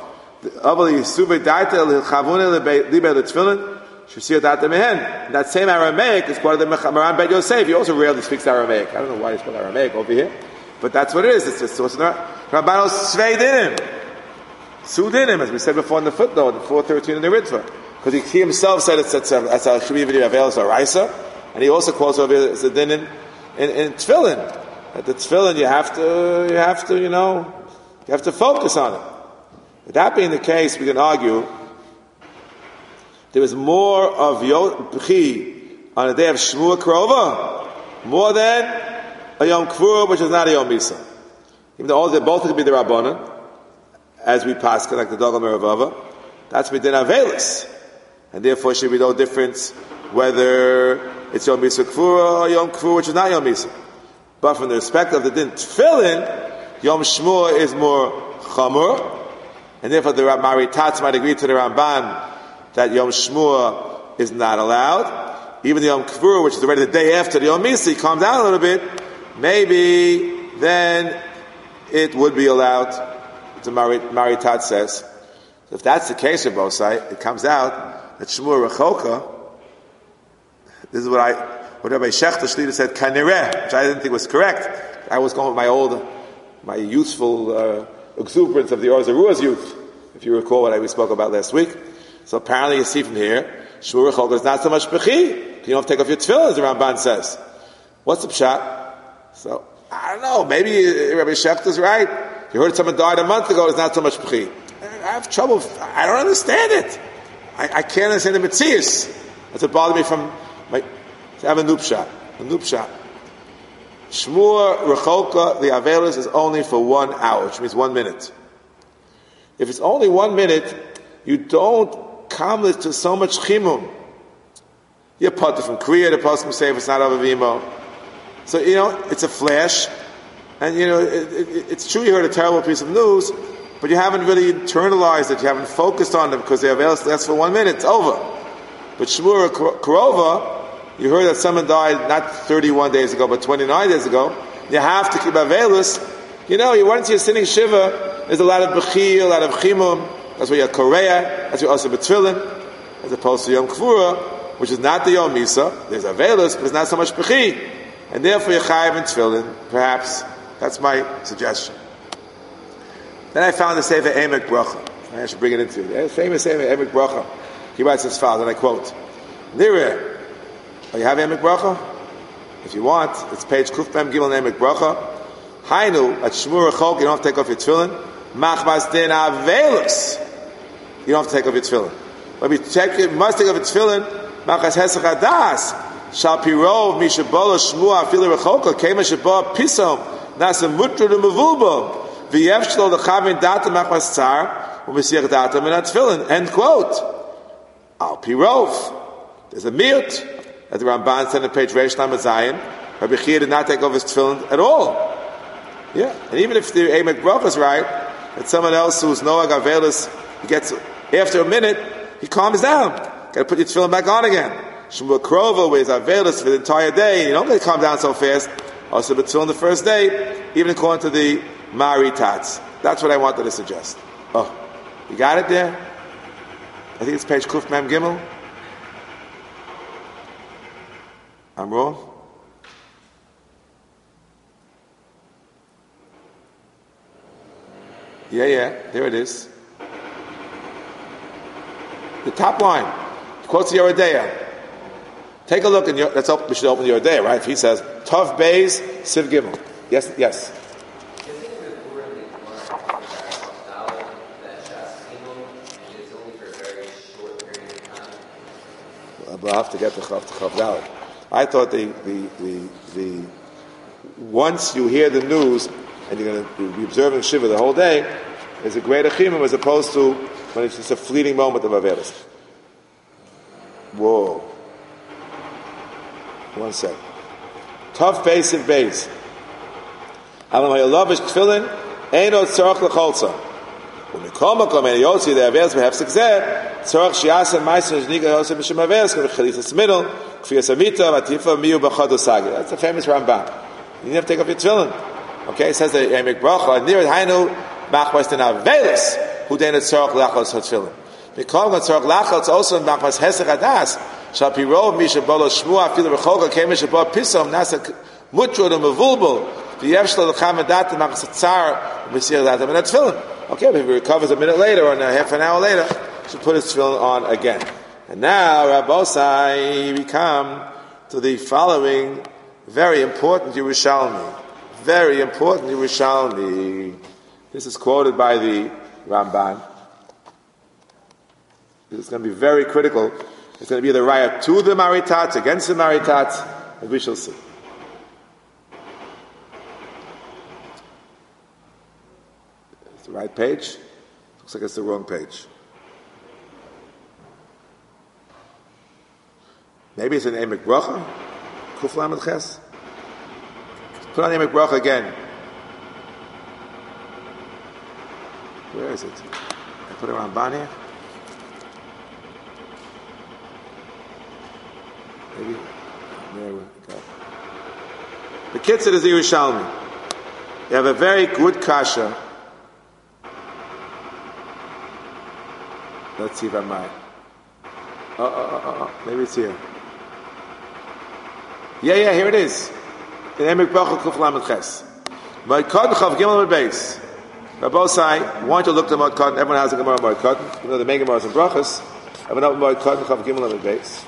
That same Aramaic is part of the Maran Bet Yosef. He also rarely speaks Aramaic. I don't know why he's called Aramaic over here, but that's what it is. It's just source of Rabbano Svei Dinim. Su Dinim, as we said before in the footnote, four thirteen in the Ritva. Because he, he himself said it's, it's a, it's a Shvi V'di Avelis or Raisa, and he also quotes over here, it's a Din in, in, in Tefillin. At the tefillin, you have to, you have to, you know, you have to focus on it. With that being the case, we can argue there is more of Yom B'chi on the day of Shmua Krova more than a Yom Kfur, which is not a Yom Misa. Even though all they both could be the Rabbanan, as we pass, like the Dogam Meravava, that's Midin Avelis, and therefore it should be no difference whether it's Yom Misa Kfur or Yom Kfur, which is not Yom Misa. But from the respect of the din tefillin, Yom Shmua is more chamur, and therefore the Maritatz might agree to the Ramban that Yom Shmua is not allowed. Even the Yom Kippur, which is already the day after the Yom Misi, calms down a little bit. Maybe then it would be allowed. The Maritatz says. So if that's the case of both sides, it comes out that Shmua Rechoka. This is what I. What Rabbi Shechter Shlita said, Kanireh, which I didn't think was correct. I was going with my old, my youthful uh, exuberance of the Or Zarua's youth, if you recall what we spoke about last week. So apparently you see from here, Shmur Chol is not so much Bechi. You don't have to take off your tefillah, as the Ramban says. What's the pshat? So, I don't know, maybe Rabbi Shechter's right. You heard someone died a month ago, it's not so much Bechi. I have trouble, I don't understand it. I, I can't understand the Metzius. That's what bothered me from my... To have a nupshat, a nupshat. Shmur Recholka, the Avelis is only for one hour, which means one minute. If it's only one minute, you don't come to so much chimum. You're put from Kriya, the Pasuk say if it's not over Vimo. So, you know, it's a flash, and you know, it, it, it's true you heard a terrible piece of news, but you haven't really internalized it, you haven't focused on it, because the Avelis lasts for one minute, it's over. But Shmur Krova, you heard that someone died not thirty-one days ago, but twenty-nine days ago. You have to keep Avelis. You know, you went into your sitting Shiva, there's a lot of Bechi, a lot of Chimum. That's why you have Korea, that's why you also Betfilin, as opposed to Yom Kfura, which is not the Yom Misa. There's Avelis, but it's not so much Bechi. And therefore you're Chayiv and Tfilin, perhaps. That's my suggestion. Then I found the Sefer Emek Bracha. I should bring it into you. The famous Sefer Emek Bracha. He writes as follows, and I quote, Nireh, oh, you have Emek Bracha? If you want, it's page Kuf Mem Gimel Emek Bracha. Hainu, at Shmur Rechok, you don't have to take off your tefillin. Machbas din Avelis. You don't have to take off your tefillin. But if you, take, you must take off your tefillin, Machas Hesach Adas, Shal Pirov, Mishabola Shmua, Afili Rechoka, Kema Shabah, Pisom, Nasa Mutra de Mavulbo, V'yev Shlo, the Chavin Data Machbas Tzar, Umesiach Data Menat Tefillin. End quote. Al Pirov. There's a miut. As the Ramban said on page Reish Lamed Zayin, Rabbi Chia did not take off his tefillin at all. Yeah, and even if the Emek Bracha is right, that someone else who's Noah Gavelis, he gets, after a minute, he calms down. Got to put your tefillin back on again. Shmua Krova, where he's Avelis for the entire day, you don't get to calm down so fast. Also, the tefillin the first day, even according to the Maritatz. That's what I wanted to suggest. Oh, you got it there? I think it's page Kuf Mem Gimel. I'm wrong? Yeah, yeah, there it is. The top line. Quotes the Yoredeya. Take a look in your, let's open, we should open the Yoredeya, right? If he says, Tov Beis, Siv Gimel. Yes, yes. We'll have to get the Chav to Chav Dalet. I thought the, the, the, the, once you hear the news, and you're going to be observing Shiva the whole day, is a greater chimum as opposed to when it's just a fleeting moment of Avelis. Whoa. One sec. Tough base and base. Alam hayalavish tefillin, eino tzarach l'cholza. When you come and come and you see the Avelis, we have success. Tzarach shiasa meiser zniga yosef mishim Avelis, k've chalitz middle, k'fiyas amita, vatifa miu b'chadu sagi. That's a famous Rambam. You need to take off your tefillin. Okay, it says that Emek Bracha, near it, Hainu, Machmas den Avelis, who then it's Tzarach Lachos HaTfilin. Because Tzarach Lachos also in Machmas Hesech Adas, Shal Pirov, Misha Bolo Shmua, Fila Rechoga, Kemisha Bo Pisom, Nasa Mutrod, and Mavulbul, the Yevshla, the Chamadat, the Machas Tzar, Messiah Datam, and Tfilin. Okay, but if he recovers a minute later, or a half an hour later, he should put his Tfilin on again. And now, Rabbosai, we come to the following very important Yerushalmi. Very important Yerushalmi. This is quoted by the Ramban. This is going to be very critical. It's going to be the raya to the Maritat, against the Maritat, and we shall see. It's the right page. Looks like it's the wrong page. Maybe it's an Emek Bracha? Kuf Lamed Ches? Put on Emek Bracha again. Where is it? I put it on Ramban here. Maybe. There we go. The Kitzur is the Yerushalmi. You have a very good kasha. Let's see if I'm right. Oh, oh, oh, oh, oh. Maybe it's here. Yeah, yeah, here it is. In Emek Bracha Kuf Lamed Ches. Moed Chav Gimel Beis. Rabbosai, want to look to Moed Katan. Everyone has a Gemara Moed Katan. You know the main Gemara is in Brachas. Everyone knows Moed Katan Chav Gimel Beis.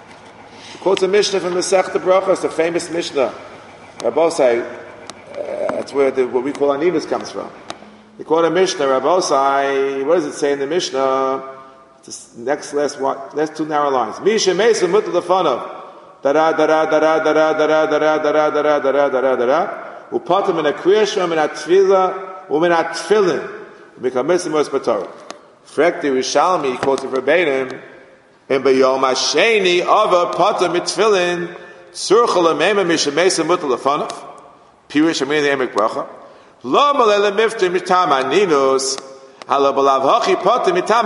He quotes a Mishnah from the Masechta Brachas, the famous Mishnah. Rabbosai, uh, that's where the, what we call Aninus comes from. He quote a Mishnah. Rabbosai, what does it say in the Mishnah? It's the next last one, last two narrow lines. Misha Mesa Mutal Lefanov. Da da da da da da da da da da da da da da da da da da. Upatim in a kriyashma min atfila umin atfilin. Mikamis mos pator. Frek the Rishalmi quotes it verbatim. In b'yom hasheni ava patim mitfilin tzurcha lemema misha mesa mutal lefanov. Pirish amin the Emek Bracha. Lo malele miftim mitam aninus. Hala balav hachi patim mitam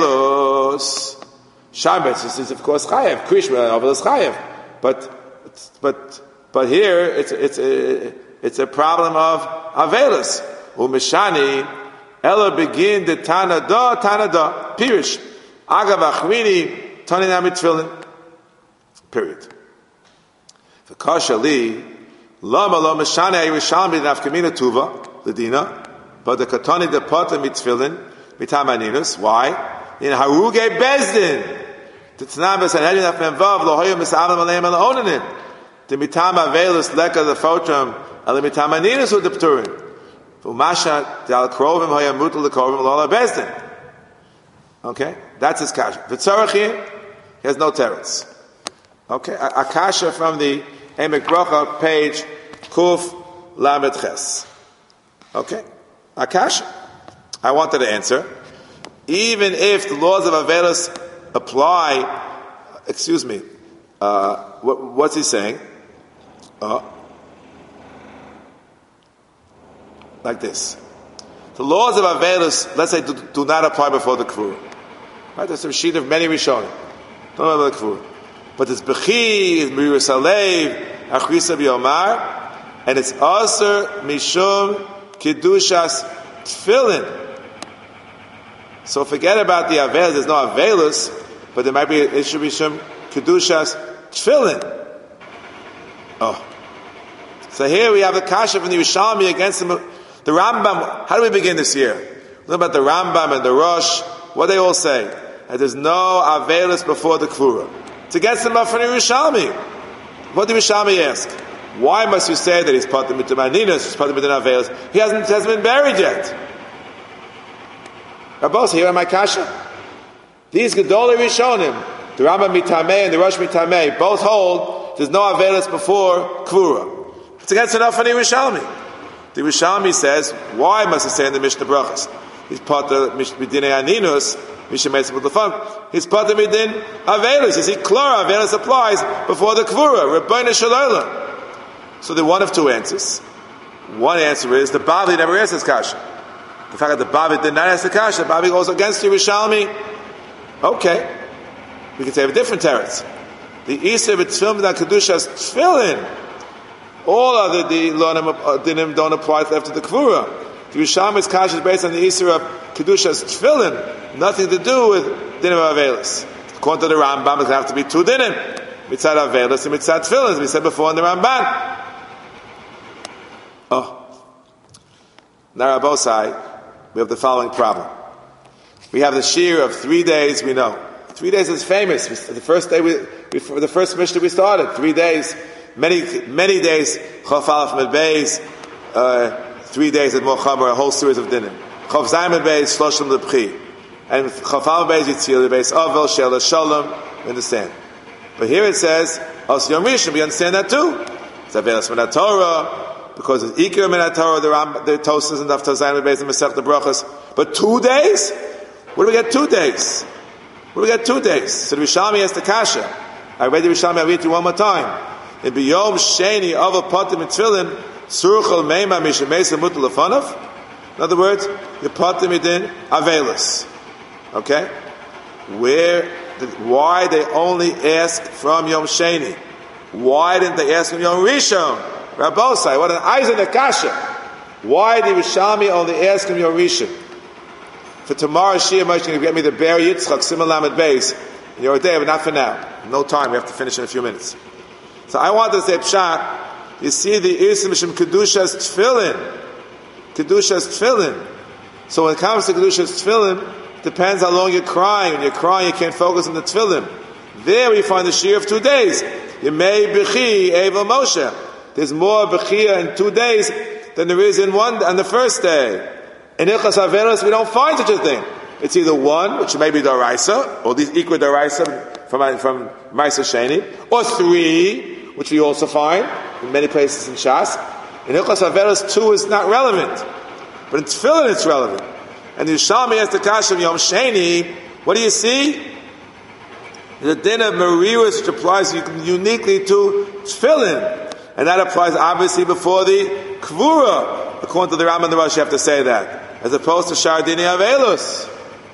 avelos. Shabbos, this is of course chayev. Krishma over this chayev. But, but, but here it's it's a it's a problem of avelis. Umeshani ela begin the tanada tanada pirish agav achrini tanina mitfilin. Period. The kashali lama lo meshani ayrishalmi nafkamina tuva ledina, but the katani the pata mitfilin mitamaninus. Why? In haruge bezdin. The Tanabas and Hedin of Menvav, Lohoyim Misalam Aleim Alaonin. The Mitama Velis Leka the Photram, Ele Mitama Ninus with the Pturim. Fumasha, the Al Krovim, Hoyam Mutal, the Krovim, Lola Bezdin. Okay? That's his kasha. V'tzarachim, he has no terrors. Okay? A, a kasha from the Emek Bracha, page Kuf Lamed Ches. Okay? A kasha. I wanted to answer. Even if the laws of Avelis apply, excuse me, uh, what, what's he saying? Uh, like this. The laws of Avelis, let's say, do, do not apply before the Kvur. Right? There's a sheet of many Rishonim. Don't know about the Kvur. But it's Bechi, it's Miris Alev, Achrisa B'Yomar, and it's Aser Mishum Kedushas Tfilin. So forget about the Avelis. There's no Avelis, but there might be, it should be some Kedushas Tefillin. Oh. So here we have the Kasha from the Yerushalmi against the, the Rambam. How do we begin this year? What about the Rambam and the Rosh? What they all say? That there's no Avelis before the Kvura. It's against the from the Yerushalmi. What did the Yerushalmi ask? Why must you say that he's part of the Mitzvah? He's part of the Avelis? He hasn't, hasn't been buried yet. Rabbos, here am I Kasha. These Gedolei Rishonim, the Rambam Mitamei and the Rosh Mitamei, both hold there's no Avelis before Kvura. It's against enough on the Yerushalmi. The Yerushalmi says, why must he say in the Mishnah Brachas? He's part of Midinei Aninus, Mishnah Meisah B'Lefan. He's part of Midin Avelis. You see, Klora Avelis applies before the Kvura, Rebbeinu Shalom. So there are one of two answers. One answer is the Bavli never asked this Kasha. The fact that the Bavli did not ask the Kasha, the Bavli goes against the Yerushalmi. Okay. We can say a different teretz. The Isra b'Tefillin that Kedushas Tefillin. All other dinim don't apply after the Kvura. The Yerushalmi's Kasha is based on the Isra of Kedushas Tefillin. Nothing to do with dinim Avelis. According to the Rambam, it have to be two dinim. Mitzad Avelis and Mitzad Tefillin, as we said before in the Ramban. Oh. Now, Rabbosai, we have the following problem. We have the shear of three days, we know. Three days is famous. The first day, we, before the first Mishnah we started, three days, many, many days, Chof Aleph Med Beis, uh, three days at Mochamer, a whole series of dinim. Chof Zayin Med Beis, Shloshim Lepchi. And Chof Aleph Beis, Yitzil Beis, Avel, Shel Shalom, we understand. But here it says, Os Yom Rishon, we understand that too. It's Avelis Min HaTorah, because it's Ikar Min HaTorah, the Ram, the Tosas and Daf Zayin Med Beis, and Masech the Brachas. But two days? What do we get two days? What do we get two days? So the Yerushalmi has the Kasha. I read the Yerushalmi, I'll read it to you one more time. In B'yom Sheni Ava Patim and Tefillin, Surchel Meima Mishem Meisa Mutal Lefanov. In other words, you Patim Idin Avelis. Okay? Where, why they only ask from Yom Sheni? Why didn't they ask from Yom Rishon? Rabbosai, what an eyes in the Kasha. Why did Yerushalmi only ask from Yom Rishon? For tomorrow's Shia Moshe, you get me the Ber Yitzchak, Simon Lamed Beis, in your day, but not for now. No time, we have to finish in a few minutes. So I want to say, Pshat, you see the Isra Mishim Kedushas Tefillin. Kedushas Tefillin. So when it comes to Kedushas Tefillin, it depends how long you're crying. When you're crying, you can't focus on the Tefillin. There we find the Shia of two days. Yemei B'chi Evel Moshe. There's more B'chia in two days than there is in one, on the first day. In Ilchas Avelis, we don't find such a thing. It's either one, which may be Daraisa, or these equal Daraisa from, from Maisa Sheni, or three, which we also find in many places in Shas. In Ilchas Avelis, two is not relevant. But in Tefillin, it's relevant. And the Yerushalmi has the Kasha of Yom Sheni. What do you see? The din of Merius, which applies uniquely to Tefillin. And that applies obviously before the Kvura. According to the Rambam and the Rosh, you have to say that. As opposed to Shardini Avelus.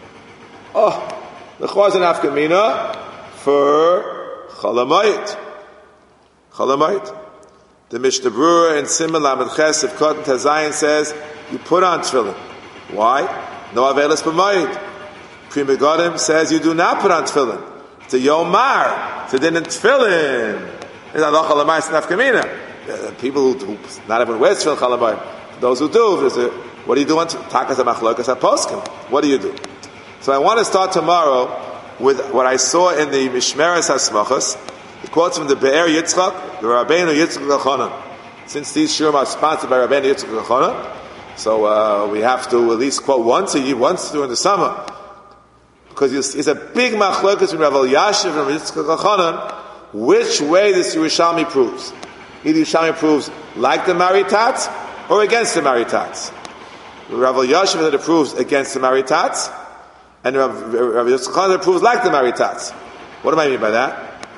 Oh, the Chaz and Afkamina for Chalamayit. Chalamayit. The Mishnah Berurah in Siman Lamed Ches of Kotan Tazayin says, you put on tefillin. Why? No Avelus B'mayit. Pri Megadim says you do not put on tefillin. It's a Yomar. It's a din in tefillin. It's a Chalamayit and Afkamina. People who, not everyone wears tefillin Chalamayit. Those who do, there's a, what do you do on Takas HaMachlokas HaPoskim? What do you do? So I want to start tomorrow with what I saw in the Mishmeres HaSmachos, the quotes from the Be'er Yitzchak, the Rabbeinu Yitzchak Elchanan. Since these shurim are sponsored by Rabbeinu Yitzchak Elchanan, so uh, we have to at least quote once a year, once during the summer, because it's a big machlokas from Rav Elyashiv and Rav Yitzchak Elchanan, which way this Yerushalmi proves. Either Yerushalmi proves like the Maritats, or against the Maritats. Rav Elyashiv that approves against the Maritats, and Rav, Rav Yitzchak that approves like the Maritats. What do I mean by that?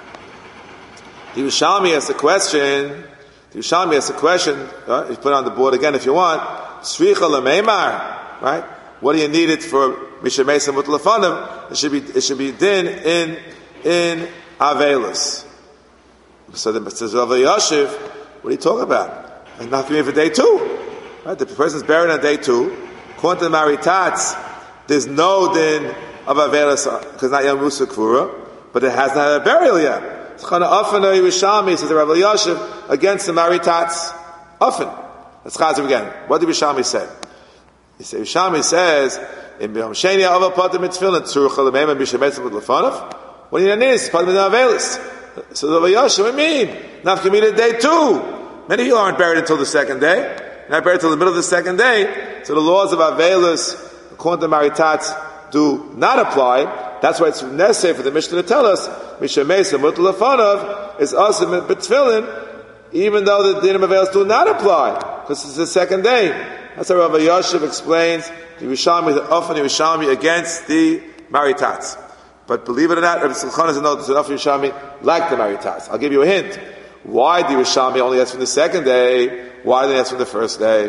The Yerushalmi asks the question, the Yerushalmi asks the question, uh, you put it on the board again if you want, Sricha L'meimar, right? What do you need it for Mishem Meisa Mutal Lefanim? It should be, it should be din in, in Avelis. So the says Rav Elyashiv, what are you talking about? And not coming for day two. Right? The person's buried on day two. According to the Maritats, there's no din of Avelis, because not Yom Musa Kvura, but it hasn't had a burial yet. It's Chana Often or Yerushalmi, says the Rabbi Yashiv, against the Maritats, often. Let's chazer again. What did Yerushalmi say? He said, Yerushalmi says, in B'yom Sheni Ava Pater Mitzvilin, Tzurcha L'meim and Bishametzim with Lefanov. What do you need? Pater Mitzvilin Avelis. So the Rabbi Yashiv, what do you mean? Nafkamina day two. Many people aren't buried until the second day. Not buried until the middle of the second day. So the laws of Avelis, according to Maritats, do not apply. That's why it's necessary for the Mishnah to tell us Mishamesa Mutal Lefanov is also B'tfilin, even though the din of Avelis do not apply, because it's the second day. That's how Rabbi Yashiv explains the Yerushalmi, the often Yerushalmi against the Maritats. But believe it or not, Rabbi Tzilchon is another often Yerushalmi like the Maritats. I'll give you a hint. Why the Yerushalmi only asks from the second day? Why didn't they ask from the first day?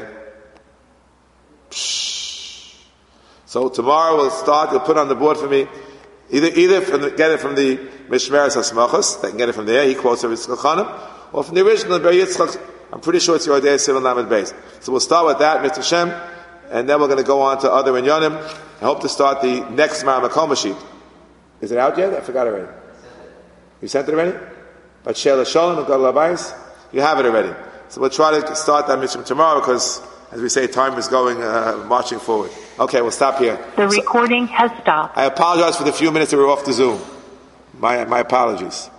Psh. So tomorrow we'll start, you'll put on the board for me, either either from the, get it from the Mishmeres HaSmachos, they can get it from there, he quotes Rabbi Tzilchonim, or from the original Ber Yitzchak. I'm pretty sure it's your idea, Simon Lamed Beis. So we'll start with that, Mister Shem, and then we're going to go on to other Inyanim. I hope to start the next Maram HaKolma sheet. Is it out yet? I forgot already. You sent it already? But Sheila Sholem and Gadol Habayis? You have it already. So we'll try to start that mission tomorrow because, as we say, time is going, uh, marching forward. Okay, we'll stop here. The recording so, has stopped. I apologize for the few minutes that we were off the Zoom. My, my apologies.